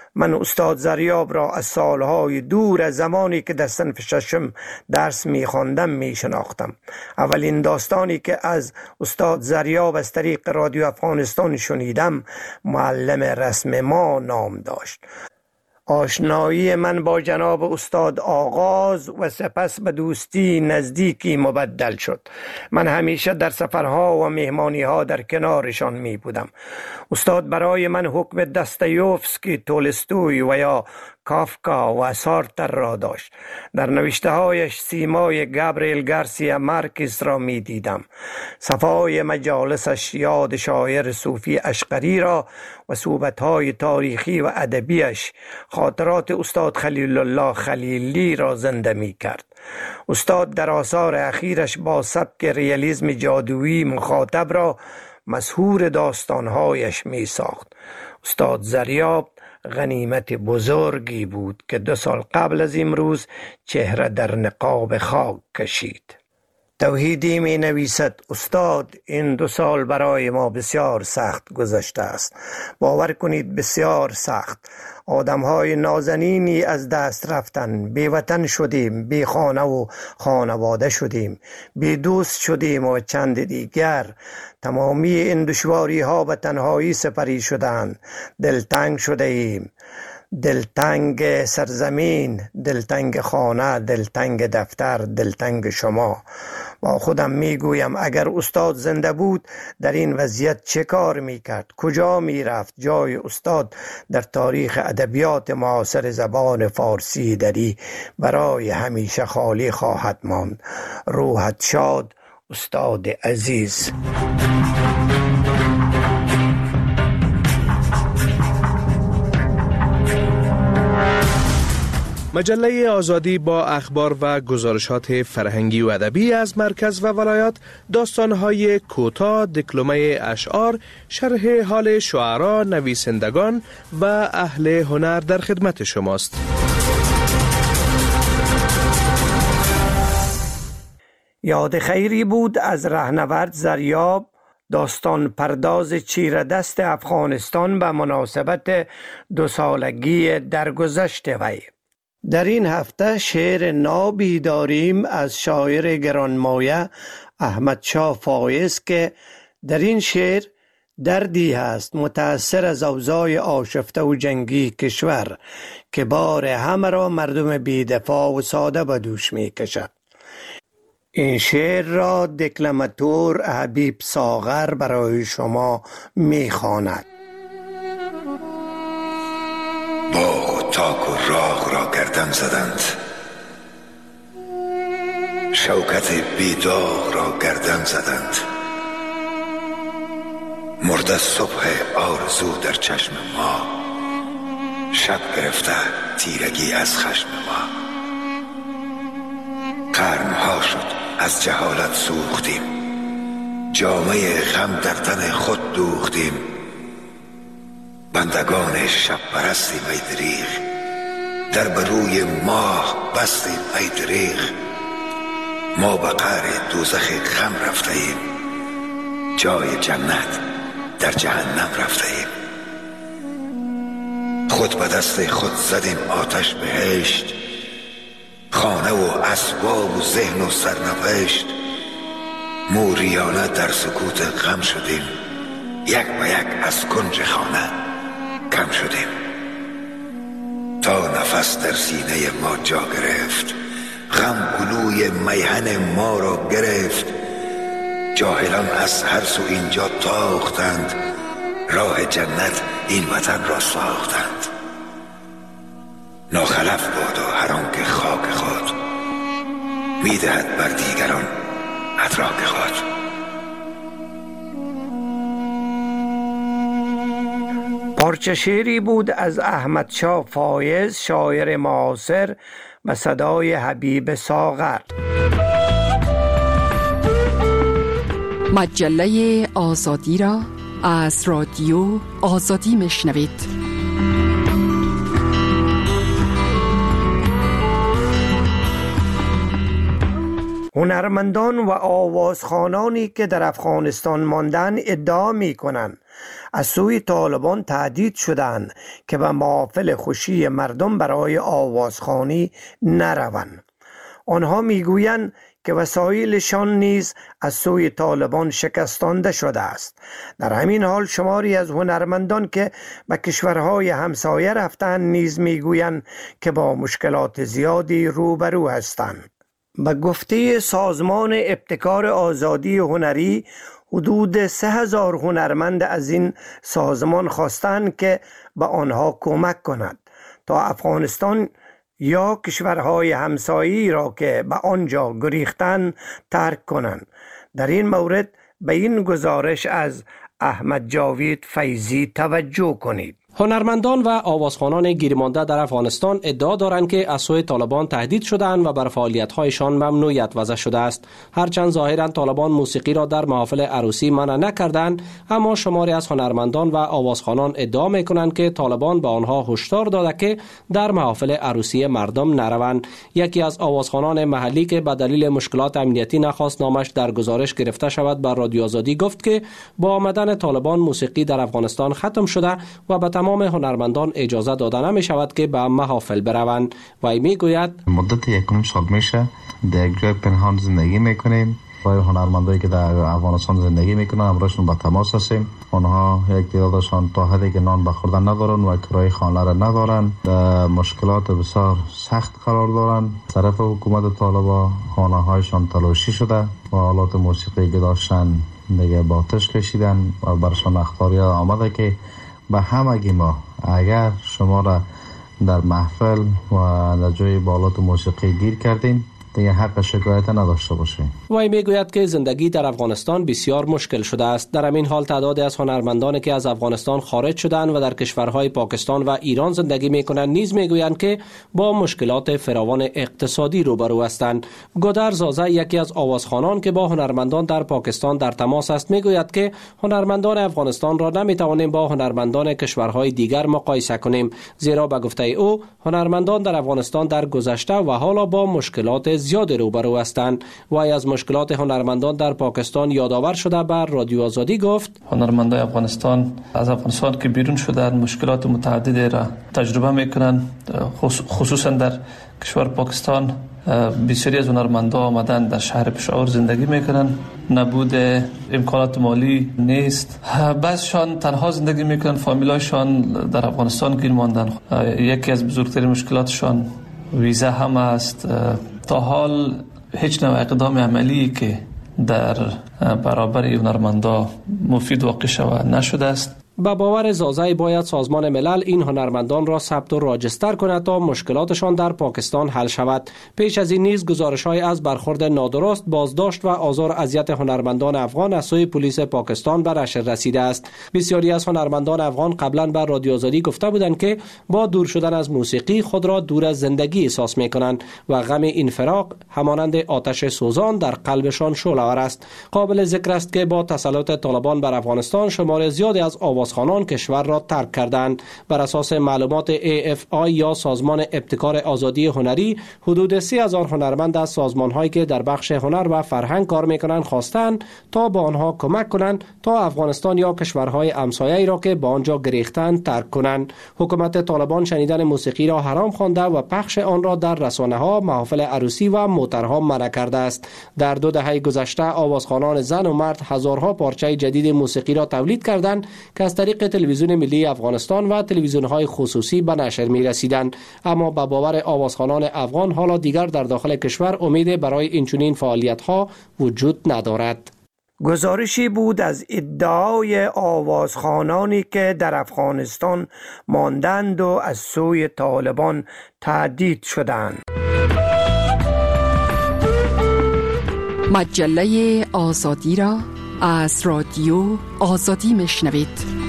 من استاد زریاب را از سالهای دور از زمانی که در صنف ششم درس می‌خواندم می‌شناختم. اولین داستانی که از استاد زریاب از طریق رادیو افغانستان شنیدم معلم رسم ما نام داشت. آشنایی من با جناب استاد آغاز و سپس به دوستی نزدیکی مبدل شد. من همیشه در سفرها و مهمانیها در کنارشان می بودم. استاد برای من حکم دستایوفسکی، تولستوی و یا کافکا و سارتر را داشت. در نوشته هایش سیمای گابریل گارسیا مارکز را می دیدم. صفای مجالسش یاد شاعر صوفی اشقری را و صحبت های تاریخی و ادبیش خاطرات استاد خلیل الله خلیلی را زنده می کرد. استاد در آثار اخیرش با سبک ریالیسم جادویی مخاطب را مسحور داستانهایش می ساخت. استاد زریاب غنیمت بزرگی بود که 2 سال قبل از امروز چهره در نقاب خاک کشید. توحیدی می نویسد: استاد، این 2 سال برای ما بسیار سخت گذشته است. باور کنید بسیار سخت. آدمهای نازنینی از دست رفتن، بی وطن شدیم، بی خانه و خانواده شدیم، بی دوست شدیم و چند دیگر. تمامی این دشواری ها به تنهایی سپری شدند. دلتنگ شده ایم، دلتنگ سرزمین، دلتنگ خانه، دلتنگ دفتر، دلتنگ شما. با خودم میگویم اگر استاد زنده بود در این وضعیت چه کار میکرد؟ کجا میرفت؟ جای استاد در تاریخ ادبیات معاصر زبان فارسی دری برای همیشه خالی خواهد ماند. روحت شاد استاد عزیز. مجله آزادی با اخبار و گزارشات فرهنگی و ادبی از مرکز و ولایات، داستان‌های کوتاه، دکلمه اشعار، شرح حال شعرا، نویسندگان و اهل هنر در خدمت شماست. یاد خیری بود از رهنورد زریاب، داستان پرداز چیردست افغانستان به مناسبت 2 سالگی درگذشت وی. در این هفته شعر نابی داریم از شاعر گرانمایه احمد شاه فایز که در این شعر دردی هست متأثر از اوضاع آشفته و جنگی کشور که بار همه را مردم بی‌دفاع و ساده به دوش می کشد. این شعر را دکلماتور حبیب ساغر برای شما می خواند. باغ و تاک و راغ را گردن زدند، شوکت بیداغ را گردن زدند، مرده صبح آرزو در چشم ما، شب گرفته تیرگی از خشم ما. قرنها شد از جهالت سوختیم، جامه غم در تن خود دوختیم. بندگان شب پرستیم ای دریغ، در بروی ماه بستیم ای دریغ. ما به قعر دوزخ غم رفته ایم، جای جنت در جهنم رفته ایم. خود به دست خود زدیم آتش بهشت، خانه و اسباب و ذهن و سرنوشت. موریانه در سکوت غم شدیم، یک به یک از کنج خانه کم شدیم. تا نفس در سینه ما جا گرفت، غم گلوی میهن ما را گرفت. جاهلان از هر سو اینجا تاختند، راه جنت این وطن را ساختند. ناخلف بادا هر آنکه خاک خود، میدهد بر دیگران ادراک خود. پارچه شعری بود از احمد شاه فایز، شاعر معاصر، به صدای حبیب ساغر. مجله آزادی را از رادیو آزادی میشنوید. هنرمندان و آوازخوانانی که در افغانستان ماندن ادعا می کنند از سوی طالبان تهدید شدند که به محافل خوشی مردم برای آوازخوانی نروند. آنها میگویند که وسایلشان نیز از سوی طالبان شکستانده شده است. در همین حال شماری از هنرمندان که به کشورهای همسایه رفتند نیز میگویند که با مشکلات زیادی روبرو هستند. به گفته سازمان ابتکار آزادی هنری، حدود 3000 هنرمند از این سازمان خواستند که به آنها کمک کند تا افغانستان یا کشورهای همسایه‌ای را که به آنجا گریختند ترک کنند. در این مورد به این گزارش از احمد جاوید فیضی توجه کنید. هنرمندان و آوازخوانان گیرمانده در افغانستان ادعا دارند که از سوی طالبان تهدید شدند و بر فعالیت‌هایشان ممنوعیت وضع شده است. هرچند ظاهراً طالبان موسیقی را در محافل عروسی منع نکردند، اما شماری از هنرمندان و آوازخوانان ادعا می‌کنند که طالبان به آنها هشدار داده که در محافل عروسی مردم نروند. یکی از آوازخوانان محلی که به دلیل مشکلات امنیتی نخواست نامش در گزارش گرفته شود بر رادیو آزادی گفت که با آمدن طالبان موسیقی در افغانستان ختم شده و به تمام هنرمندان اجازه داده نمی شود که به محافل بروند. وی می گوید مدت 1.5 سال میشه در یک جای پنهان زندگی میکنیم. برای هنرمندایی که در افغانستان زندگی میکنن همراهشون با تماس هستیم. آنها یک تعدادشان تا حدی که نان بخوردن ندارن و کرایه خانه را ندارن، در مشکلات بسیار سخت قرار دارن. طرف حکومت طالبان خانه هایشان تلاشی شده و آلات موسیقی که داشتن دیگه با آتش کشیدن و برشان اخباری آمده که به همگی ما اگر شما را در محفل و در جای بالات موسیقی گیر کردین دیگه حق شکایت نداشته باشیم. وی میگوید که زندگی در افغانستان بسیار مشکل شده است. در همین حال تعدادی از هنرمندانی که از افغانستان خارج شدند و در کشورهای پاکستان و ایران زندگی میکنند نیز میگویند که با مشکلات فراوان اقتصادی روبرو هستند. گودر زازه یکی از آوازخوانان که با هنرمندان در پاکستان در تماس است میگوید که هنرمندان افغانستان را نمیتوانیم با هنرمندان کشورهای دیگر مقایسه کنیم، زیرا به گفته او هنرمندان در افغانستان در گذشته و حالا با مشکلات زیاد روبرو هستند. و از مشکلات هنرمندان در پاکستان یادآور شده بر رادیو آزادی گفت هنرمندان افغانستان از افغانستان که بیرون شدند مشکلات متعددی را تجربه میکنند. خصوصا در کشور پاکستان بسیاری از هنرمندان آمدن در شهر پشاور زندگی میکنن. نبود امکانات مالی نیست. بعضشان تنها زندگی میکنن، فامیلایشان در افغانستان گیر ماندن. یکی از بزرگترین مشکلاتشان ویزا هم است. تا حال هیچ نوع اقدام عملی که در برابر هنرمندان مفید واقع شود نشده است. به باور زازه باید سازمان ملل این هنرمندان را ثبت و راجستر کند تا مشکلاتشان در پاکستان حل شود. پیش از این نیز گزارش‌های از برخورد نادرست، بازداشت و آزار اذیت هنرمندان افغان از سوی پلیس پاکستان به نشر رسیده است. بسیاری از هنرمندان افغان قبلا بر رادیو آزادی گفته بودند که با دور شدن از موسیقی خود را دور از زندگی احساس می‌کنند و غم این فراق همانند آتش سوزان در قلبشان شعله‌ور است. قابل ذکر است که با تسلط طالبان بر افغانستان شمار زیادی از آوازخوانان کشور را ترک کردند. بر اساس معلومات AFI یا سازمان ابتکار آزادی هنری، حدود 30,000 هنرمند از سازمان‌هایی که در بخش هنر و فرهنگ کار می‌کنند خواستند تا با آنها کمک کنند تا افغانستان یا کشورهای همسایه‌ای را که با آنجا گریختند ترک کنند. حکومت طالبان شنیدن موسیقی را حرام خوانده و پخش آن را در رسانه‌ها، محافل عروسی و موترها منع کرده است. در 2 دهه گذشته آوازخوانان زن و مرد هزارها پارچه جدید موسیقی را تولید کردند که از طریق تلویزیون ملی افغانستان و تلویزیون‌های خصوصی به نشر می‌رسیدند. اما به باور آوازخوانان افغان حالا دیگر در داخل کشور امید برای اینچنین فعالیت‌ها وجود ندارد. گزارشی بود از ادعای آوازخوانانی که در افغانستان ماندند و از سوی طالبان تهدید شدند. مجله آزادی را از رادیو آزادی میشنوید.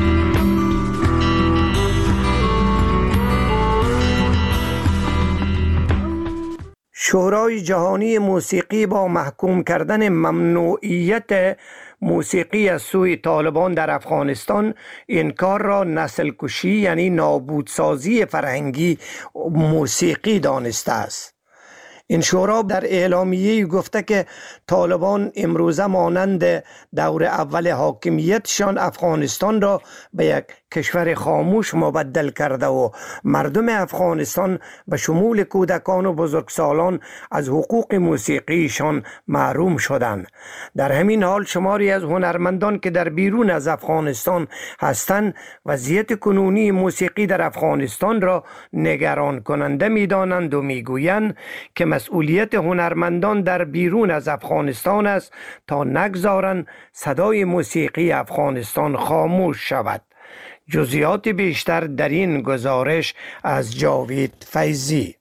شورای جهانی موسیقی با محکوم کردن ممنوعیت موسیقی از سوی طالبان در افغانستان این کار را نسل کشی یعنی نابودسازی فرهنگی موسیقی دانسته است. این شورا در اعلامیه گفته که طالبان امروزه مانند دور اول حاکمیتشان افغانستان را به یک کشور خاموش مبدل کرده و مردم افغانستان به شمول کودکان و بزرگسالان از حقوق موسیقیشان محروم شدند. در همین حال شماری از هنرمندان که در بیرون از افغانستان هستند وضعیت کنونی موسیقی در افغانستان را نگران کننده می‌دانند و می‌گویند که مسئولیت هنرمندان در بیرون از افغانستان است تا نگذارند صدای موسیقی افغانستان خاموش شود. جزئیات بیشتر در این گزارش از جاوید فیضی.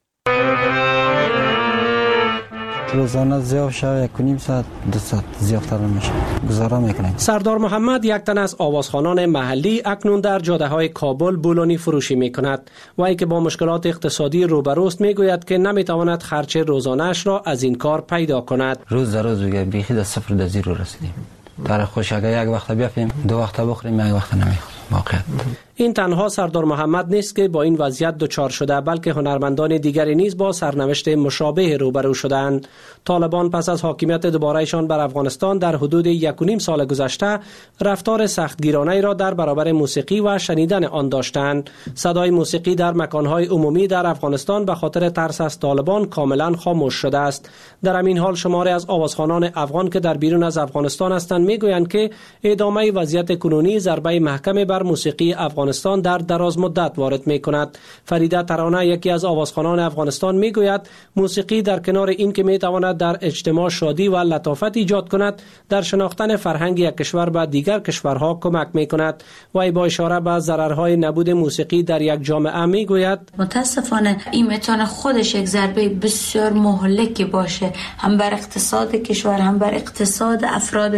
روزانه زیاد شب 1.5 ساعت 2 ساعت زیادتر نمیشه گزارا میکنیم. سردار محمد یک تن از آوازخوانان محلی اکنون در جاده های کابل بولونی فروشی میکند و ای که با مشکلات اقتصادی روبروست میگوید که نمیتواند خرج روزانه‌اش را از این کار پیدا کند. روز در روز دیگه بیخی از صفر در زیرو رسیدیم. در خوش اگه یک وقت بیافیم 2 وقت بخوریم یک وقت نمیخوریم. واقعا این تنها سردار محمد نیست که با این وضعیت دچار شده، بلکه هنرمندان دیگری نیز با سرنوشت مشابه روبرو شدند. طالبان پس از حاکمیت دوبارهشان بر افغانستان در حدود 1.5 سال گذشته رفتار سختگیرانه را در برابر موسیقی و شنیدن آن داشتند. صدای موسیقی در مکانهای عمومی در افغانستان به خاطر ترس از طالبان کاملا خاموش شده است. در همین حال شماری از آوازخوانان افغان که در بیرون از افغانستان هستند میگویند که ادامه وضعیت کنونی ضربه محکم بر موسیقی افغانستان در دراز مدت وارد می کند. فریده ترانه یکی از آوازخوانان افغانستان می گوید موسیقی در کنار این که می تواند در اجتماع شادی و لطافت ایجاد کند، در شناختن فرهنگ یک کشور به دیگر کشورها کمک می کند. و با اشاره به ضررهای نبود موسیقی در یک جامعه می گوید متاسفانه این میتونه خودش یک ضربه بسیار مهلکی باشه، هم بر اقتصاد کشور هم بر اقتصاد افراد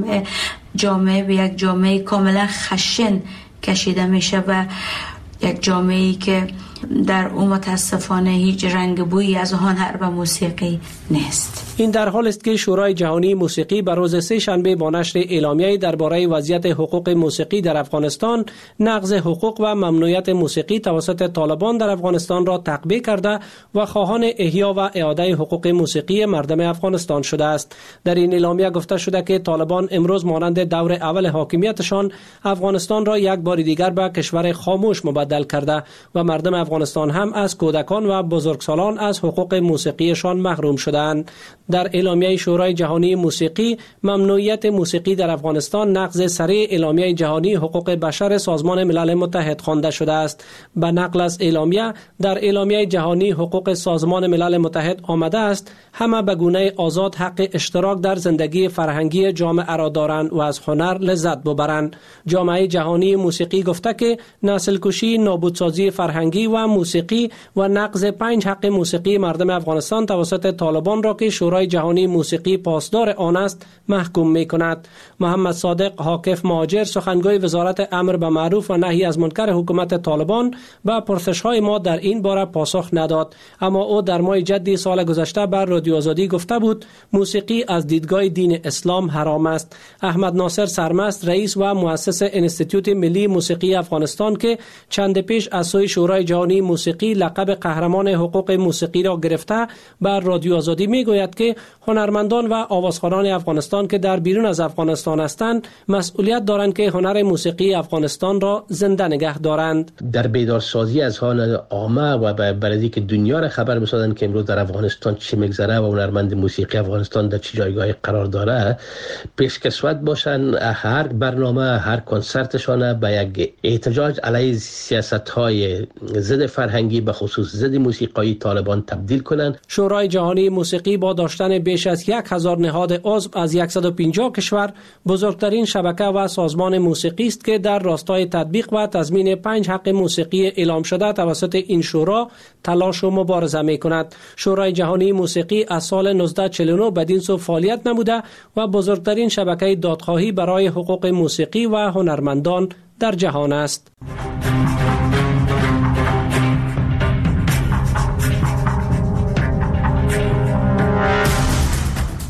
جامعه به یک جامعه کاملا خشن کشیده میشه و یک جامعه‌ای که در اون متاسفانه هیچ رنگ بویی از هنر و موسیقی نیست. این در حال است که شورای جهانی موسیقی بر روز سه شنبه با نشر اعلامیه‌ای درباره وضعیت حقوق موسیقی در افغانستان، نقض حقوق و ممنوعیت موسیقی توسط طالبان در افغانستان را تقبیح کرده و خواهان احیا و اعاده حقوق موسیقی مردم افغانستان شده است. در این اعلامیه گفته شده که طالبان امروز مانند دور اول حاکمیتشان افغانستان را یک بار دیگر به کشور خاموش مبدل کرده و مردم افغانستان هم از کودکان و بزرگسالان از حقوق موسیقیشان محروم شدند. در اعلامیه شورای جهانی موسیقی ممنوعیت موسیقی در افغانستان نقض صریح اعلامیه جهانی حقوق بشر سازمان ملل متحد خوانده شده است. به نقل از اعلامیه در اعلامیه جهانی حقوق سازمان ملل متحد آمده است همه به گونه آزاد حق اشتراک در زندگی فرهنگی جامعه را دارند و از هنر لذت ببرند. جامعه جهانی موسیقی گفته که نسل کشی، نابودسازی فرهنگی و موسیقی و نقض 5 حق موسیقی مردم افغانستان توسط طالبان را که شورای جهانی موسیقی پاسدار آن است محکوم می کند. محمد صادق حاکف مهاجر سخنگوی وزارت امر به معروف و نهی از منکر حکومت طالبان به پرسش‌های ما در این باره پاسخ نداد، اما او در ماه جدی سال گذشته بر رادیو آزادی گفته بود موسیقی از دیدگاه دین اسلام حرام است. احمد ناصر سرمست رئیس و مؤسس انستیتوت ملی موسیقی افغانستان که چند پیش از سوی شورای جهانی موسیقی لقب قهرمان حقوق موسیقی را گرفته بر رادیو آزادی میگوید که هنرمندان و آوازخوانان افغانستان که در بیرون از افغانستان هستند مسئولیت دارند که هنر موسیقی افغانستان را زنده نگه دارند. در بیدارسازی از حال عامه و برای که دنیا را خبر بسازند که امروز در افغانستان چه میگذره و هنرمند موسیقی افغانستان در چه جایگاهی قرار داره، پیشکسوت باشن هر برنامه هر کنسرتشان به یک احتجاج علیه سیاست‌های ضد فرهنگی به خصوص ضد موسیقی طالبان تبدیل کنند. شورای جهانی موسیقی با داشتن بیش از 1000 نهاد عضو از 150 کشور بزرگترین شبکه و سازمان موسیقی است که در راستای تطبیق و تضمین 5 حق موسیقی اعلام شده توسط این شورا تلاش و مبارزه می‌کند. شورای جهانی موسیقی از سال 1949 بدین سو فعالیت نموده و بزرگترین شبکه دادخواهی برای حقوق موسیقی و هنرمندان در جهان است.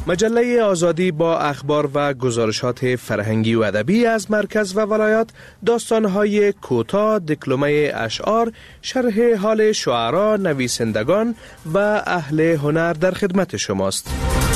مجله آزادی با اخبار و گزارشات فرهنگی و ادبی از مرکز و ولایات، داستان‌های کوتاه، دکلمه اشعار، شرح حال شعرا، نویسندگان و اهل هنر در خدمت شماست.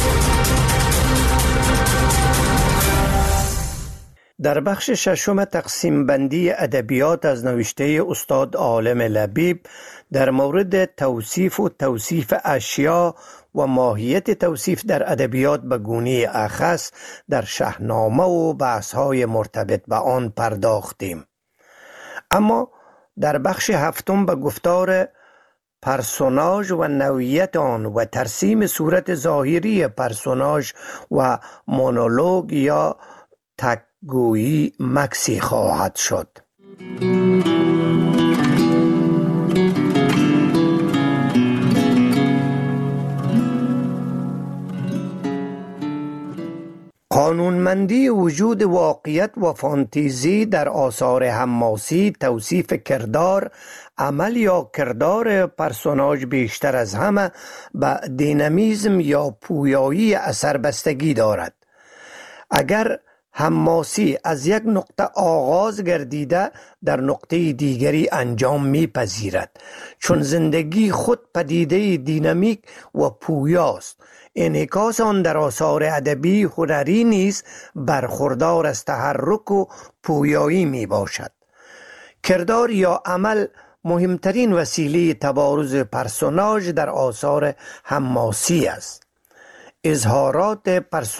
در بخش ششم تقسیم بندی ادبیات از نوشته استاد عالم لبیب در مورد توصیف و توصیف اشیا و ماهیت توصیف در ادبیات به گونه اخص در شاهنامه و بحث‌های مرتبط به آن پرداختیم. اما در بخش هفتم به گفتار پرسوناژ و نوعیت آن و ترسیم صورت ظاهری پرسوناژ و مونولوگ یا تکگویی مکسی خواهد شد. قانونمندی وجود واقعیت و فانتزی در آثار حماسی، توصیف کردار، عمل یا کردار پرسوناژ بیشتر از همه به دینامیزم یا پویایی اثر بستگی دارد. اگر حماسی از یک نقطه آغاز گردیده در نقطه دیگری انجام میپذیرد، چون زندگی خود پدیده دینامیک و پویاست. انعکاس آن در آثار ادبی هنری نیز برخوردار از تحرک و پویایی می باشد. کردار یا عمل مهمترین وسیله تبارز پرسوناژ در آثار حماسی است. اظهارات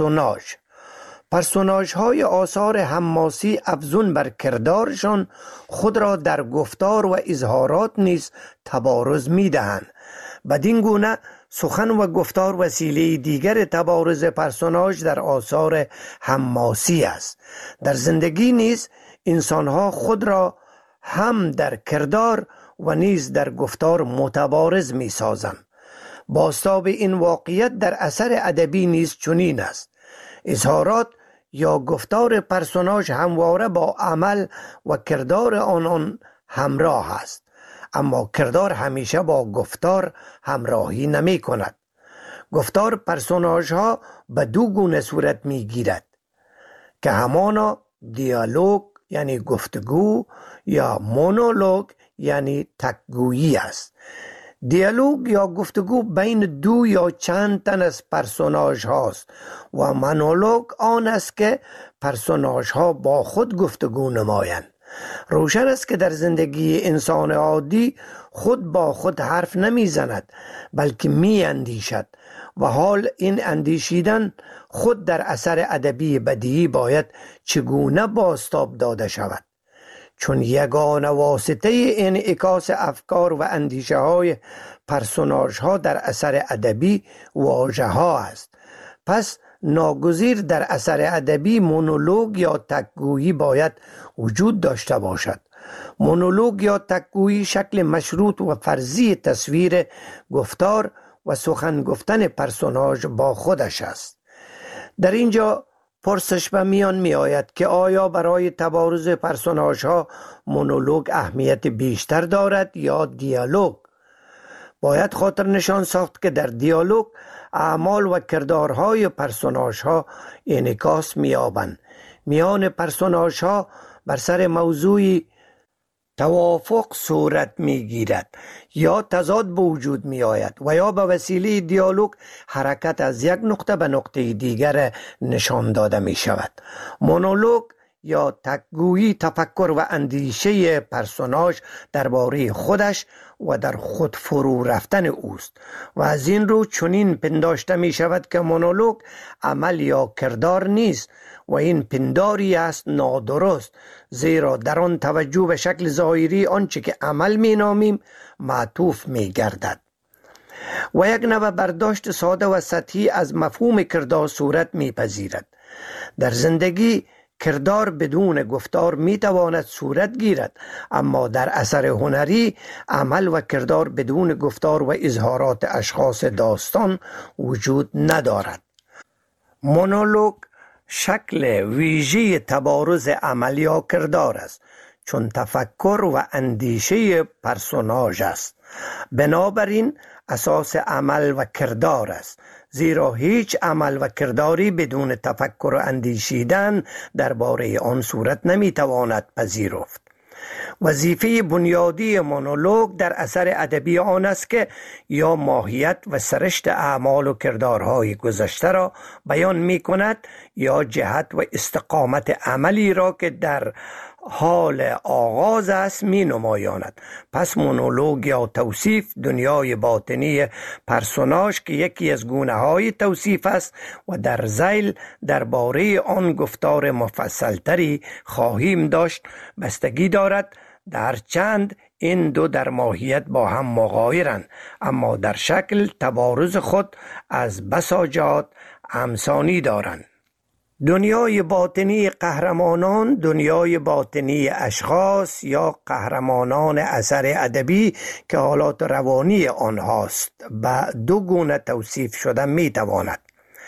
پرسوناژ های آثار حماسی افزون بر کردارشان خود را در گفتار و اظهارات نیز تبارز می دهند. بدین گونه سخن و گفتار وسیله دیگر تبارز پرسوناژ در آثار حماسی است. در زندگی نیز انسانها خود را هم در کردار و نیز در گفتار متبارز می سازند. بازتاب این واقعیت در اثر ادبی نیز چنین است. اظهارات یا گفتار پرسوناژ همواره با عمل و کردار آنان همراه است، اما کردار همیشه با گفتار همراهی نمی کند. گفتار پرسوناژ ها به دو گونه صورت می گیرد که همانا دیالوگ یعنی گفتگو یا مونولوگ یعنی تکگویی است. دیالوگ یا گفتگو بین دو یا چند تن از پرسوناژ هاست و مونولوگ آن است که پرسوناژ ها با خود گفتگو نمایند. روشن است که در زندگی انسان عادی خود با خود حرف نمی زند، بلکه می اندیشد و حال این اندیشیدن خود در اثر ادبی بدیعی باید چگونه بازتاب داده شود، چون یگانه واسطه انعکاس افکار و اندیشه های پرسوناژ ها در اثر ادبی واژه ها است. پس ناگزیر در اثر ادبی مونولوگ یا تکگویی باید وجود داشته باشد. مونولوگ یا تکگویی شکل مشروط و فرضی تصویر گفتار و سخن گفتن پرسوناژ با خودش است. در اینجا پرسش به میان می آید که آیا برای تبارز پرسوناژ ها مونولوگ اهمیت بیشتر دارد یا دیالوگ؟ باید خاطر نشان ساخت که در دیالوگ اعمال و کردارهای پرسوناژ ها انعکاس می‌یابند. میان پرسوناژ ها بر سر موضوعی توافق صورت می‌گیرد یا تضاد به وجود می‌آید و یا به وسیله دیالوگ حرکت از یک نقطه به نقطه دیگر نشان داده می‌شود. مونولوگ یا تکگویی تفکر و اندیشه پرسوناژ درباره خودش و در خود فرو رفتن اوست و از این رو چنین پنداشته می شود که مونولوگ عمل یا کردار نیست و این پنداری است نادرست، زیرا در آن توجه به شکل ظاهری آنچه که عمل می نامیم معطوف می گردد و یک نوع برداشت ساده و سطحی از مفهوم کردار صورت می پذیرد. در زندگی کردار بدون گفتار می تواند صورت گیرد، اما در اثر هنری عمل و کردار بدون گفتار و اظهارات اشخاص داستان وجود ندارد. مونولوگ شکل ویژه تبارز عمل یا کردار است، چون تفکر و اندیشه پرسوناژ است. بنابراین اساس عمل و کردار است، زیرا هیچ عمل و کرداری بدون تفکر و اندیشیدن درباره آن صورت نمیتواند پذیرفت. وظیفه بنیادی مونولوگ در اثر ادبی آن است که یا ماهیت و سرشت اعمال و کردارهای گذشته را بیان می کند یا جهت و استقامت عملی را که در حال آغاز است می نمایاند. پس مونولوگ یا توصیف دنیای باطنی پرسوناژ که یکی از گونه های توصیف است و در ذیل درباره آن گفتار مفصل تری خواهیم داشت بستگی دارد در چند این دو در ماهیت با هم مغایرند، اما در شکل تبارز خود از بسا جهات همسانی دارند. دنیای باطنی قهرمانان دنیای باطنی اشخاص یا قهرمانان اثر ادبی که حالات روانی آنهاست به دو گونه توصیف شده می تواند.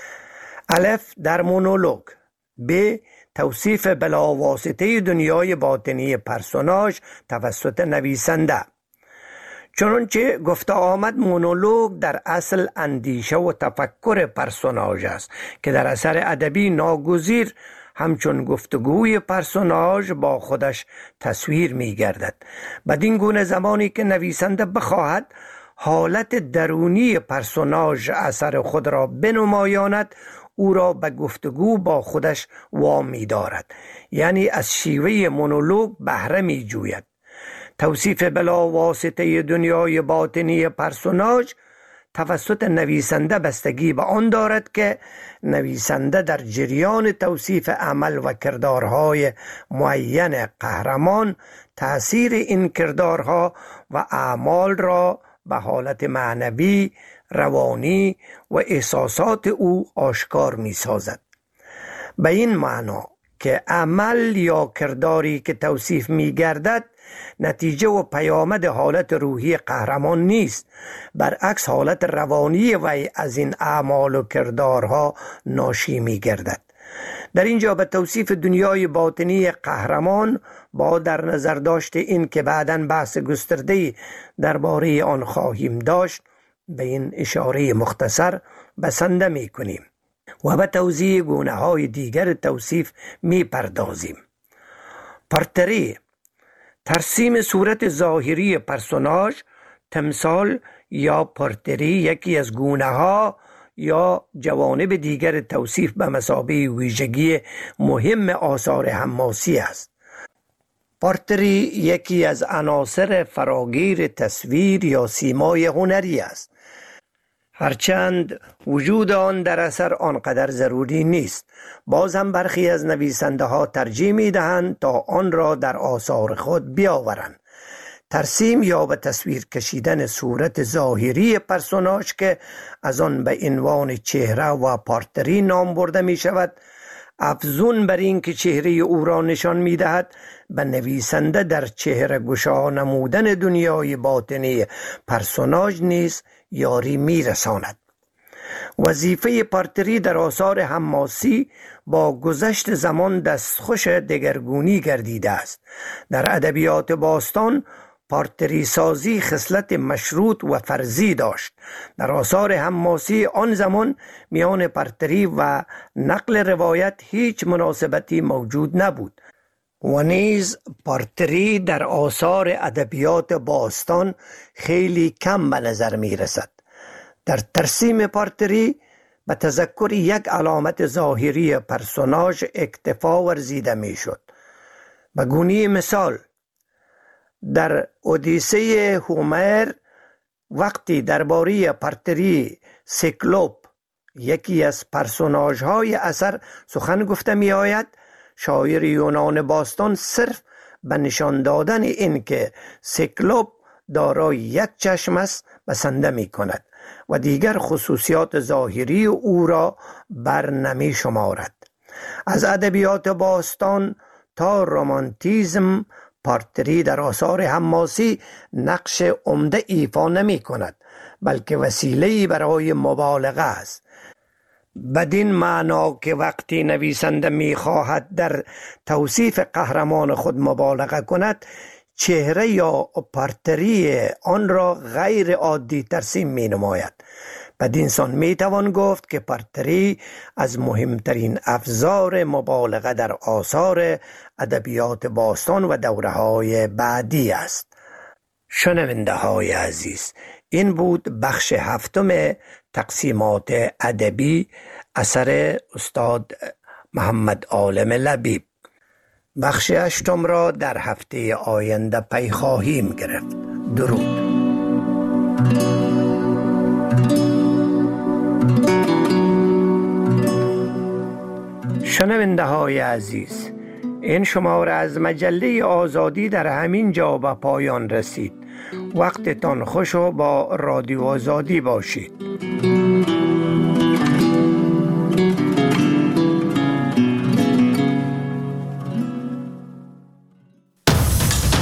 الف در مونولوگ، ب توصیف بلاواسطه دنیای باطنی پرسوناژ توسط نویسنده. چنانچه گفته آمد مونولوگ در اصل اندیشه و تفکر پرسوناژ است که در اثر ادبی ناگزیر همچون گفتگوی پرسوناژ با خودش تصویر می گردد. بدین گونه زمانی که نویسنده بخواهد حالت درونی پرسوناژ اثر خود را بنمایاند او را به گفتگو با خودش وامی دارد، یعنی از شیوه مونولوگ بهره می جوید. توصیف بلاواسطه دنیای باطنی پرسوناژ توسط نویسنده بستگی به آن دارد که نویسنده در جریان توصیف عمل و کردارهای معین قهرمان تأثیر این کردارها و اعمال را به حالت معنوی، روانی و احساسات او آشکار می سازد. به این معنا که عمل یا کرداری که توصیف می گردد نتیجه و پیامد حالت روحی قهرمان نیست، برعکس حالت روانی وی از این اعمال و کردارها ناشی می گردد. در اینجا به توصیف دنیای باطنی قهرمان با در نظر داشته این که بعداً بحث گسترده‌ای درباره آن خواهیم داشت به این اشاره مختصر بسنده می کنیم و به توضیح گونه های دیگر توصیف می پردازیم. پارتری، ترسیم صورت ظاهری پرسوناژ، تمثال یا پارتری یکی از گونه ها یا جوانب دیگر توصیف به مثابه ویژگی مهم آثار حماسی است. پارتری یکی از عناصر فراگیر تصویر یا سیمای هنری است، هرچند وجود آن در اثر آنقدر ضروری نیست. باز هم برخی از نویسنده ها ترجیح می دهند تا آن را در آثار خود بیاورند. ترسیم یا به تصویر کشیدن صورت ظاهری پرسوناژ که از آن به عنوان چهره و پارتری نام برده می شود، افزون بر این که چهره او را نشان می دهد، به نویسنده در چهره گشا نمودن دنیای باطنی پرسوناژ نیز یاری می رساند. وظیفه پارتری در آثار حماسی با گذشت زمان دستخوش دگرگونی گردیده است. در ادبیات باستان پارتری سازی خصلت مشروط و فرضی داشت. در آثار حماسی آن زمان میان پارتری و نقل روایت هیچ مناسبتی موجود نبود و نیز پارتری در آثار ادبیات باستان خیلی کم به نظر می رسد. در ترسیم پارتری به تذکر یک علامت ظاهری پرسوناژ اکتفا ورزیده می شد. به گونه مثال در اودیسه هومر وقتی درباره پارتری سیکلوپ یکی از پرسوناژهای اثر سخن گفته می آید، شاعر یونان باستان صرف به نشان دادن این که سیکلوپ دارای یک چشم است بسنده می کند و دیگر خصوصیات ظاهری او را بر نمی شمارد. از ادبیات باستان تا رومانتیزم پارتری در آثار حماسی نقش عمده ایفا نمی کند، بلکه وسیله‌ای برای مبالغه است. بدین معنا که وقتی نویسنده می خواهد در توصیف قهرمان خود مبالغه کند، چهره یا پرتری آن را غیر عادی ترسیم می نماید. بدین سان می توان گفت که پرتری از مهمترین ابزار مبالغه در آثار ادبیات باستان و دوره‌های بعدی است. شنونده های عزیز، این بود بخش 7 تقسیمات ادبی اثر استاد محمد عالم لبیب. بخش 8 را در هفته آینده پی خواهیم گرفت. درود. شنونده های عزیز، این شماره از مجله آزادی در همین جا به پایان رسید. وقتتان خوش و با رادیو آزادی باشید.